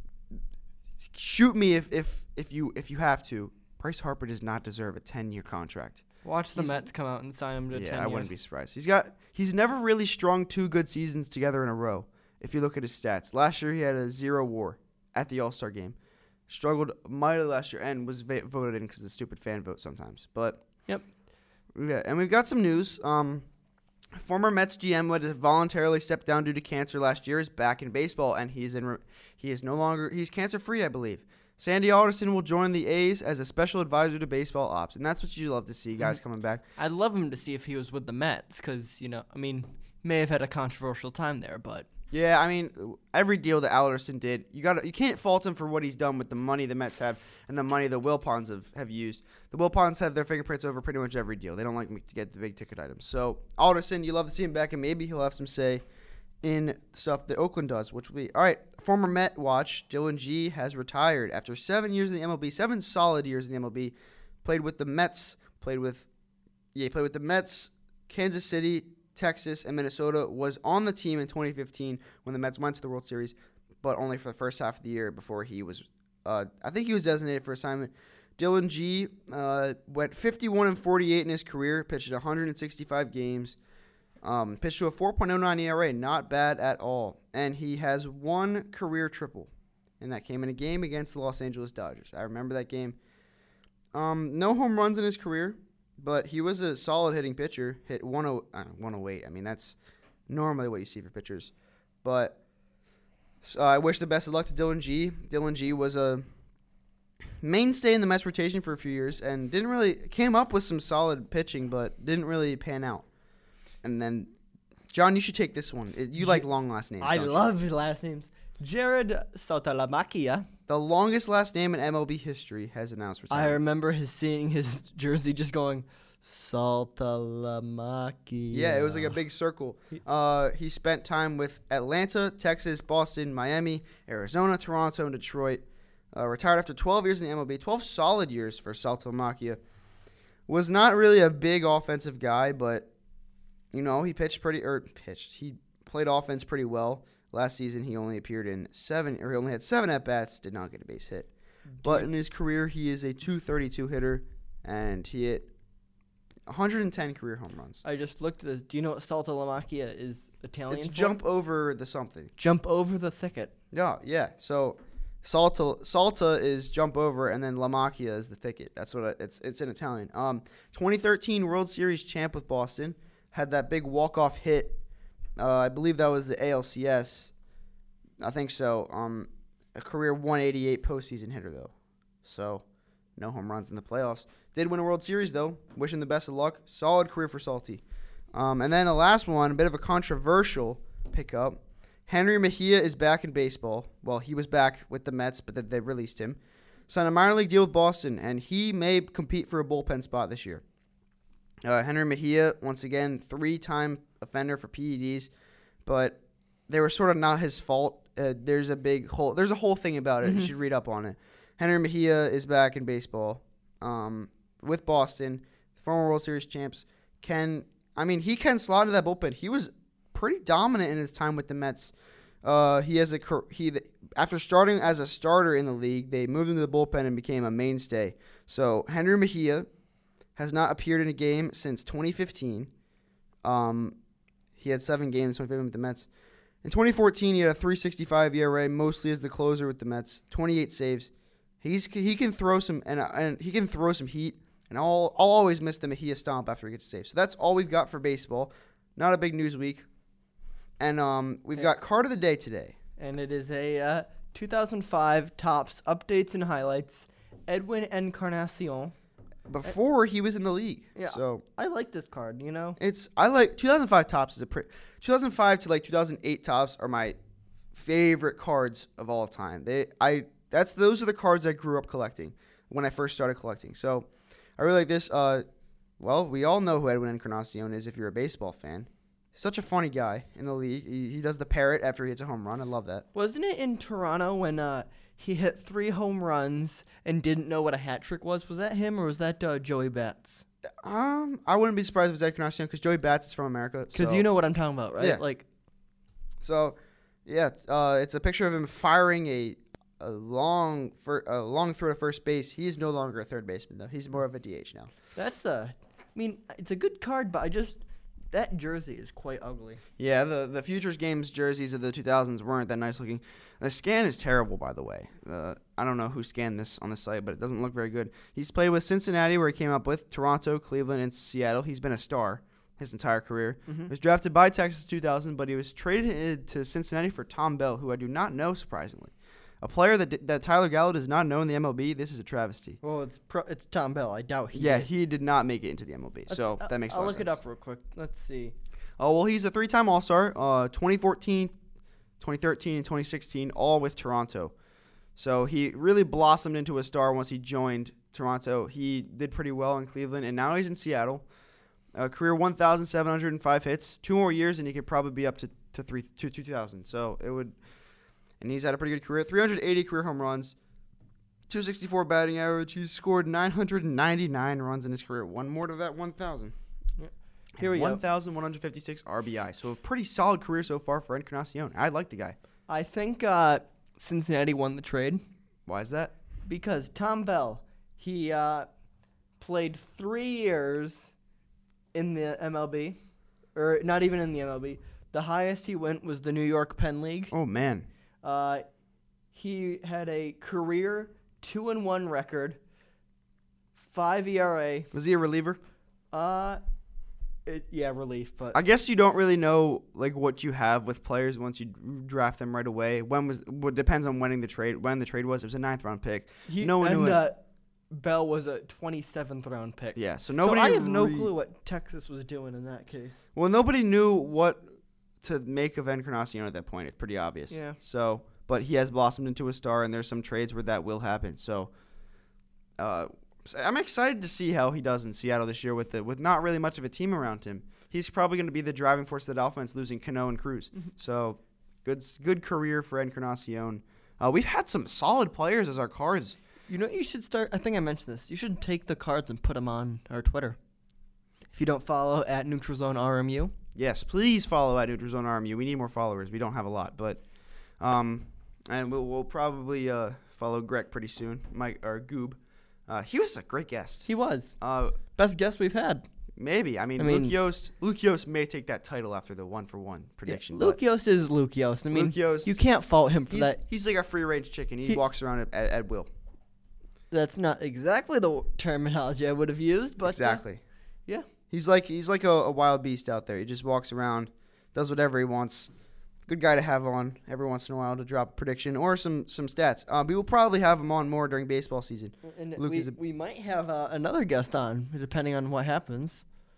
[SPEAKER 3] shoot me if, if if you if you have to. Bryce Harper does not deserve a ten year contract.
[SPEAKER 2] Watch the
[SPEAKER 3] he's-
[SPEAKER 2] Mets come out and sign him to
[SPEAKER 3] Yeah,
[SPEAKER 2] ten
[SPEAKER 3] I
[SPEAKER 2] years.
[SPEAKER 3] wouldn't be surprised. He's got he's never really strung two good seasons together in a row. If you look at his stats, last year he had a zero WAR at the All Star game. Struggled mightily last year and was va- voted in because of the stupid fan vote sometimes. But
[SPEAKER 2] Yep.
[SPEAKER 3] Yeah, and we've got some news. Um, former Mets G M who had to voluntarily stepped down due to cancer last year is back in baseball, and he's in. Re- he is no longer he's cancer free, I believe. Sandy Alderson will join the A's as a special advisor to baseball ops, and that's what you love to see, guys coming back.
[SPEAKER 2] I'd love him to see if he was with the Mets because, you know, I mean, may have had a controversial time there, but
[SPEAKER 3] Yeah, I mean, every deal that Alderson did, you got you can't fault him for what he's done with the money the Mets have and the money the Wilpons have, have used. The Wilpons have their fingerprints over pretty much every deal. They don't like me to get the big ticket items. So Alderson, you love to see him back, and maybe he'll have some say in stuff that Oakland does, which will be all right. Former Met watch Dylan G has retired after seven years in the M L B, seven solid years in the M L B. Played with the Mets, played with yeah, he played with the Mets, Kansas City, Texas, and Minnesota. Was on the team in twenty fifteen when the Mets went to the World Series, but only for the first half of the year before he was. Uh, I think he was designated for assignment. Dylan G uh, went fifty-one and forty-eight in his career, pitched one hundred sixty-five games. Um, pitched to a four point oh nine E R A, not bad at all. And he has one career triple, and that came in a game against the Los Angeles Dodgers. I remember that game. Um, no home runs in his career, but he was a solid hitting pitcher. Hit one oh, uh, one oh eight. I mean, that's normally what you see for pitchers. But so I wish the best of luck to Dylan G. Dylan G was a mainstay in the Mets rotation for a few years and didn't really came up with some solid pitching, but didn't really pan out. And then, John, you should take this one. It- You like long last names.
[SPEAKER 2] I
[SPEAKER 3] don't you?
[SPEAKER 2] love last names. Jared Sotolamacchia.
[SPEAKER 3] The longest last name in M L B history has announced
[SPEAKER 2] I
[SPEAKER 3] retirement.
[SPEAKER 2] remember his seeing his jersey just going Sotolamacchia.
[SPEAKER 3] Yeah, it was like a big circle. Uh, he spent time with Atlanta, Texas, Boston, Miami, Arizona, Toronto, and Detroit. Uh, retired after twelve years in the M L B. twelve solid years for Sotolamacchia. Was not really a big offensive guy, but, you know, he pitched pretty, or pitched, he played offense pretty well. Last season, he only appeared in seven, or he only had seven at-bats, did not get a base hit. But in his career, he is a two thirty-two hitter, and he hit one hundred ten career home runs.
[SPEAKER 2] I just looked at this. Do you know what Sotolamacchia is Italian
[SPEAKER 3] It's
[SPEAKER 2] for?
[SPEAKER 3] jump over the something.
[SPEAKER 2] Jump over the thicket.
[SPEAKER 3] Yeah, yeah. So salta salta is jump over, and then la macchia is the thicket. That's what I, it's. It's in Italian. Um, twenty thirteen World Series champ with Boston, had that big walk off hit. Uh, I believe that was the A L C S. I think so. Um, a career one eighty-eight postseason hitter though, so no home runs in the playoffs. Did win a World Series though. Wish him the best of luck. Solid career for Salty. Um, and then the last one, a bit of a controversial pickup. Henry Mejia is back in baseball. Well, he was back with the Mets, but they released him. Signed a minor league deal with Boston, and he may compete for a bullpen spot this year. Uh, Henry Mejia, once again, three-time offender for P E Ds, but they were sort of not his fault. Uh, there's a big whole there's a whole thing about it.
[SPEAKER 2] Mm-hmm.
[SPEAKER 3] You should read up on it. Henry Mejia is back in baseball um, with Boston, former World Series champs. Can I mean he can slot into that bullpen. He was pretty dominant in his time with the Mets. Uh, he has a he after starting as a starter in the league, they moved him to the bullpen and became a mainstay. So Henry Mejia has not appeared in a game since twenty fifteen. Um, he had seven games in twenty fifteen with the Mets. In twenty fourteen, he had a three sixty-five E R A, mostly as the closer with the Mets. twenty-eight saves. He's he can throw some and and he can throw some heat. And I'll I'll always miss the Mejia stomp after he gets a save. So that's all we've got for baseball. Not a big news week. And um, we've got card of the day today.
[SPEAKER 2] And it is a uh, two thousand five Topps updates and highlights. Edwin Encarnacion.
[SPEAKER 3] Before he was in the league.
[SPEAKER 2] Yeah.
[SPEAKER 3] So
[SPEAKER 2] I like this card, you know?
[SPEAKER 3] it's I like two thousand five Topps is a pretty two thousand five to like two thousand eight Topps are my favorite cards of all time. They I that's those are the cards I grew up collecting when I first started collecting. So I really like this. Uh, well, we all know who Edwin Encarnacion is if you're a baseball fan. Such a funny guy in the league. He, he does the parrot after he hits a home run. I love that.
[SPEAKER 2] Wasn't it in Toronto when uh, he hit three home runs and didn't know what a hat trick was? Was that him or was that uh, Joey Bats?
[SPEAKER 3] Um, I wouldn't be surprised if it's Encarnacion because Joey Bats is from America.
[SPEAKER 2] Because
[SPEAKER 3] so.
[SPEAKER 2] you know what I'm talking about, right?
[SPEAKER 3] Yeah.
[SPEAKER 2] Like,
[SPEAKER 3] So, yeah, it's, uh, it's a picture of him firing a a long fir- a long throw to first base. He's no longer a third baseman though. He's more of a D H now.
[SPEAKER 2] that's a. I mean, it's a good card, but I just that jersey is quite ugly.
[SPEAKER 3] Yeah, the the Futures Games jerseys of the two thousands weren't that nice looking. The scan is terrible, by the way. Uh, I don't know who scanned this on the site, but it doesn't look very good. He's played with Cincinnati, where he came up with Toronto, Cleveland, and Seattle. He's been a star his entire career.
[SPEAKER 2] Mhm.
[SPEAKER 3] He was drafted by Texas two thousand, but he was traded to Cincinnati for Tom Bell, who I do not know, surprisingly. A player that that Tyler Gallo does not know in the M L B. This is a travesty.
[SPEAKER 2] Well, it's pro, it's Tom Bell. I doubt he.
[SPEAKER 3] Yeah,
[SPEAKER 2] did.
[SPEAKER 3] he did not make it into the M L B,
[SPEAKER 2] Let's-
[SPEAKER 3] so
[SPEAKER 2] uh,
[SPEAKER 3] that makes a
[SPEAKER 2] I'll
[SPEAKER 3] lot
[SPEAKER 2] look
[SPEAKER 3] of
[SPEAKER 2] it
[SPEAKER 3] sense.
[SPEAKER 2] up real quick. Let's see.
[SPEAKER 3] Oh, well, he's a three-time All-Star, uh, twenty fourteen, twenty thirteen, and twenty sixteen, all with Toronto. So he really blossomed into a star once he joined Toronto. He did pretty well in Cleveland, and now he's in Seattle. Uh, career one thousand seven hundred five hits. Two more years, and he could probably be up to, to, three, to two thousand. So it would – and he's had a pretty good career. three hundred eighty career home runs, two sixty-four batting average. He's scored nine hundred ninety-nine runs in his career. One more to that one thousand.
[SPEAKER 2] Here we go.
[SPEAKER 3] one thousand one hundred fifty-six R B I. So a pretty solid career so far for Encarnacion. I like the guy.
[SPEAKER 2] I think uh, Cincinnati won the trade
[SPEAKER 3] Why is that?
[SPEAKER 2] because Tom Bell, he uh, played three years in the M L B, or not even in the M L B. The highest he went was the New York Penn League.
[SPEAKER 3] Oh, man.
[SPEAKER 2] Uh, he had a career two and one record, five E R A.
[SPEAKER 3] Was he a reliever?
[SPEAKER 2] Uh, it, yeah, relief, but
[SPEAKER 3] I guess you don't really know like what you have with players once you draft them right away. When was what depends on winning the trade. When the trade was, it was a ninth round pick.
[SPEAKER 2] he,
[SPEAKER 3] no one
[SPEAKER 2] and
[SPEAKER 3] knew it.
[SPEAKER 2] uh, Bell was a twenty-seventh round pick.
[SPEAKER 3] Yeah, so
[SPEAKER 2] So
[SPEAKER 3] nobody.
[SPEAKER 2] I have no
[SPEAKER 3] re-
[SPEAKER 2] clue what Texas was doing in that case.
[SPEAKER 3] Well, nobody knew what to make of Encarnacion at that point. It's pretty obvious.
[SPEAKER 2] Yeah.
[SPEAKER 3] So, but he has blossomed into a star, and there's some trades where that will happen. So, uh, so I'm excited to see how he does in Seattle this year with the with not really much of a team around him. He's probably going to be the driving force of that offense, losing Cano and Cruz.
[SPEAKER 2] Mm-hmm.
[SPEAKER 3] So, good good career for Encarnacion. Uh, we've had some solid players as our cards.
[SPEAKER 2] You know, you should start. I think I mentioned this. You should take the cards and put them on our Twitter. If you don't follow at NeutralZone R M U,
[SPEAKER 3] Yes, please follow at NeutralZone R M U. We need more followers. We don't have a lot, but um, and we'll, we'll probably uh, follow Greg pretty soon. Mike or Goob. Uh, he was a great guest.
[SPEAKER 2] he was
[SPEAKER 3] Uh,
[SPEAKER 2] best guest we've had.
[SPEAKER 3] maybe. I mean,
[SPEAKER 2] I mean-
[SPEAKER 3] Luke Yost. Luke Yost may take that title after the one for one prediction.
[SPEAKER 2] Luke
[SPEAKER 3] but
[SPEAKER 2] Yost is Luke Yost. I mean,
[SPEAKER 3] Luke Yost-
[SPEAKER 2] you can't fault him for
[SPEAKER 3] he's
[SPEAKER 2] that.
[SPEAKER 3] he's like a free range chicken. He,
[SPEAKER 2] He-
[SPEAKER 3] walks around at, at, at will.
[SPEAKER 2] That's not exactly the terminology I would have used, but uh,
[SPEAKER 3] Exactly.
[SPEAKER 2] yeah.
[SPEAKER 3] He's like he's like a, a wild beast out there. He just walks around, does whatever he wants. Good guy to have on every once in a while to drop a prediction or some some stats. Uh, we will probably have him on more during baseball season.
[SPEAKER 2] And
[SPEAKER 3] Luke
[SPEAKER 2] we,
[SPEAKER 3] is a-
[SPEAKER 2] we might have uh, another guest on, depending on what happens.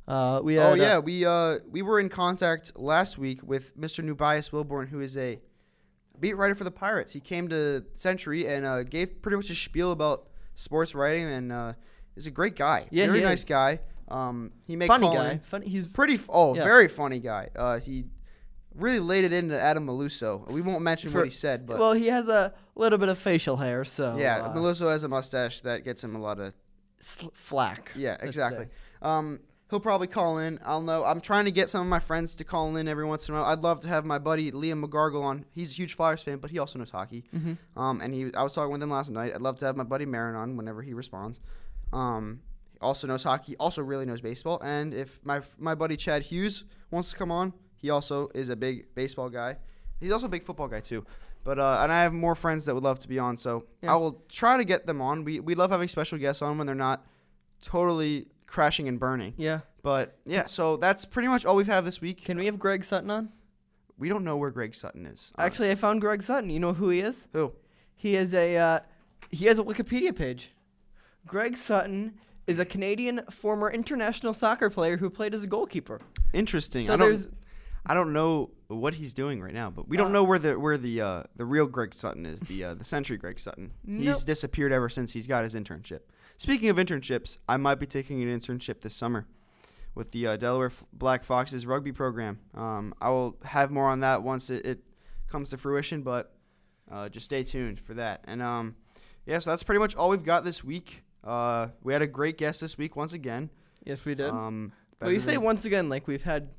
[SPEAKER 2] Uh, we had,
[SPEAKER 3] Oh
[SPEAKER 2] uh,
[SPEAKER 3] yeah, we uh we were in contact last week with Mister Nubias Wilborn, who is a beat writer for the Pirates. He came to Century and uh, gave pretty much a spiel about sports writing, and uh, is a great guy.
[SPEAKER 2] Yeah,
[SPEAKER 3] very
[SPEAKER 2] he
[SPEAKER 3] nice
[SPEAKER 2] is.
[SPEAKER 3] guy. Um, he made
[SPEAKER 2] funny
[SPEAKER 3] call-in.
[SPEAKER 2] guy. Funny. He's
[SPEAKER 3] Pretty. F- oh,
[SPEAKER 2] Yeah.
[SPEAKER 3] very funny guy. Uh, he really laid it into Adam Maluso. We won't mention
[SPEAKER 2] For-
[SPEAKER 3] what he said, but
[SPEAKER 2] well. He has a little bit of facial hair, so
[SPEAKER 3] yeah,
[SPEAKER 2] uh,
[SPEAKER 3] Maluso has a mustache that gets him a lot of.
[SPEAKER 2] sl- flack.
[SPEAKER 3] Yeah,
[SPEAKER 2] let's
[SPEAKER 3] exactly.
[SPEAKER 2] say.
[SPEAKER 3] Um, he'll probably call in. I'll know. I'm trying to get some of my friends to call in every once in a while. I'd love to have my buddy Liam McGargle on. He's a huge Flyers fan, but he also knows hockey.
[SPEAKER 2] Mhm.
[SPEAKER 3] Um, and he, I was talking with him last night. I'd love to have my buddy Marin on whenever he responds. Um, he also knows hockey. Also really knows baseball. And if my my buddy Chad Hughes wants to come on, he also is a big baseball guy. He's also a big football guy too. But uh, and I have more friends that would love to be on, so
[SPEAKER 2] Yeah.
[SPEAKER 3] I will try to get them on. We we love having special guests on when they're not totally crashing and burning.
[SPEAKER 2] Yeah.
[SPEAKER 3] But yeah, so that's pretty much all we've had this week.
[SPEAKER 2] Can we have Greg Sutton on?
[SPEAKER 3] We don't know where Greg Sutton is.
[SPEAKER 2] Actually, I
[SPEAKER 3] honestly.
[SPEAKER 2] found Greg Sutton. You know who he is?
[SPEAKER 3] who?
[SPEAKER 2] He is a uh, he has a Wikipedia page. Greg Sutton is a Canadian former international soccer player who played as a goalkeeper.
[SPEAKER 3] Interesting.
[SPEAKER 2] So
[SPEAKER 3] I
[SPEAKER 2] there's
[SPEAKER 3] don't. I don't know what he's doing right now, but we
[SPEAKER 2] Uh,
[SPEAKER 3] don't know where the where the uh, the real Greg Sutton is. The uh, the Century Greg Sutton.
[SPEAKER 2] No.
[SPEAKER 3] He's disappeared ever since he's got his internship. Speaking of internships, I might be taking an internship this summer with the uh, Delaware F- Black Foxes rugby program. Um, I will have more on that once it, it comes to fruition, but uh, just stay tuned for that. And um, yeah, so that's pretty much all we've got this week. Uh, we had a great guest this week once again.
[SPEAKER 2] yes, we did.
[SPEAKER 3] Um,
[SPEAKER 2] well, you
[SPEAKER 3] better
[SPEAKER 2] say
[SPEAKER 3] than-
[SPEAKER 2] once again like we've had.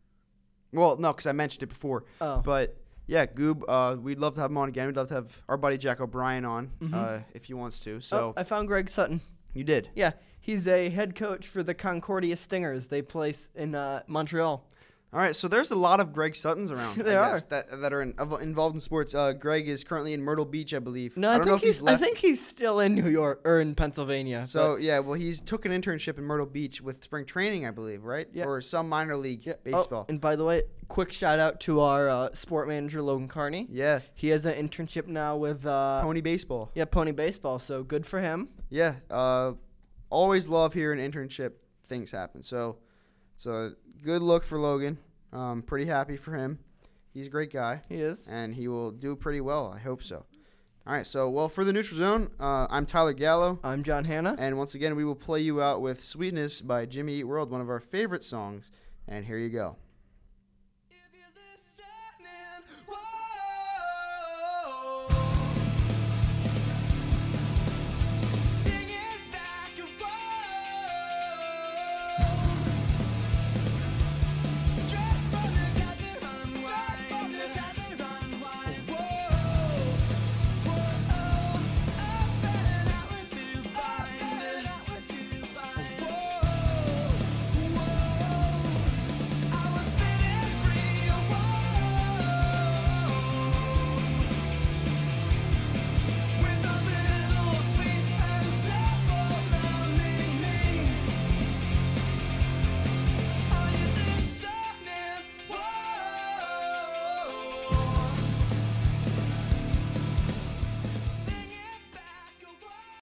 [SPEAKER 3] Well, no, because I mentioned it before.
[SPEAKER 2] Oh,
[SPEAKER 3] But yeah, Goob, uh, we'd love to have him on again. We'd love to have our buddy Jack O'Brien on
[SPEAKER 2] Mhm.
[SPEAKER 3] uh, if he wants to.
[SPEAKER 2] oh,
[SPEAKER 3] So
[SPEAKER 2] I found Greg Sutton.
[SPEAKER 3] you did.
[SPEAKER 2] Yeah, he's a head coach for the Concordia Stingers. They play s- in uh, Montreal.
[SPEAKER 3] All right, so there's a lot of Greg Suttons around.
[SPEAKER 2] There
[SPEAKER 3] I
[SPEAKER 2] are.
[SPEAKER 3] guess, that that are in, of- involved in sports. Uh, Greg is currently in Myrtle Beach, I believe.
[SPEAKER 2] No, I,
[SPEAKER 3] don't know
[SPEAKER 2] think
[SPEAKER 3] if he's
[SPEAKER 2] he's. I
[SPEAKER 3] left.
[SPEAKER 2] think he's still in New York or in Pennsylvania.
[SPEAKER 3] So yeah, well, he's took an internship in Myrtle Beach with spring training, I believe, right?
[SPEAKER 2] Yeah.
[SPEAKER 3] Or some minor league
[SPEAKER 2] Yeah. Oh,
[SPEAKER 3] baseball.
[SPEAKER 2] and by the way, quick shout out to our uh, sport manager Logan Carney.
[SPEAKER 3] yeah,
[SPEAKER 2] He has an internship now with uh,
[SPEAKER 3] pony baseball.
[SPEAKER 2] yeah Pony Baseball. So good for him.
[SPEAKER 3] Yeah, uh, always love hearing internship things happen. So it's a good look for Logan. Um, pretty happy for him. He's a great guy,
[SPEAKER 2] He is.
[SPEAKER 3] and he will do pretty well. I hope so. All right, so, well, for the Neutral Zone, uh, I'm Tyler Gallo.
[SPEAKER 2] I'm John Hanna.
[SPEAKER 3] And once again, we will play you out with Sweetness by Jimmy Eat World, one of our favorite songs. And here you go.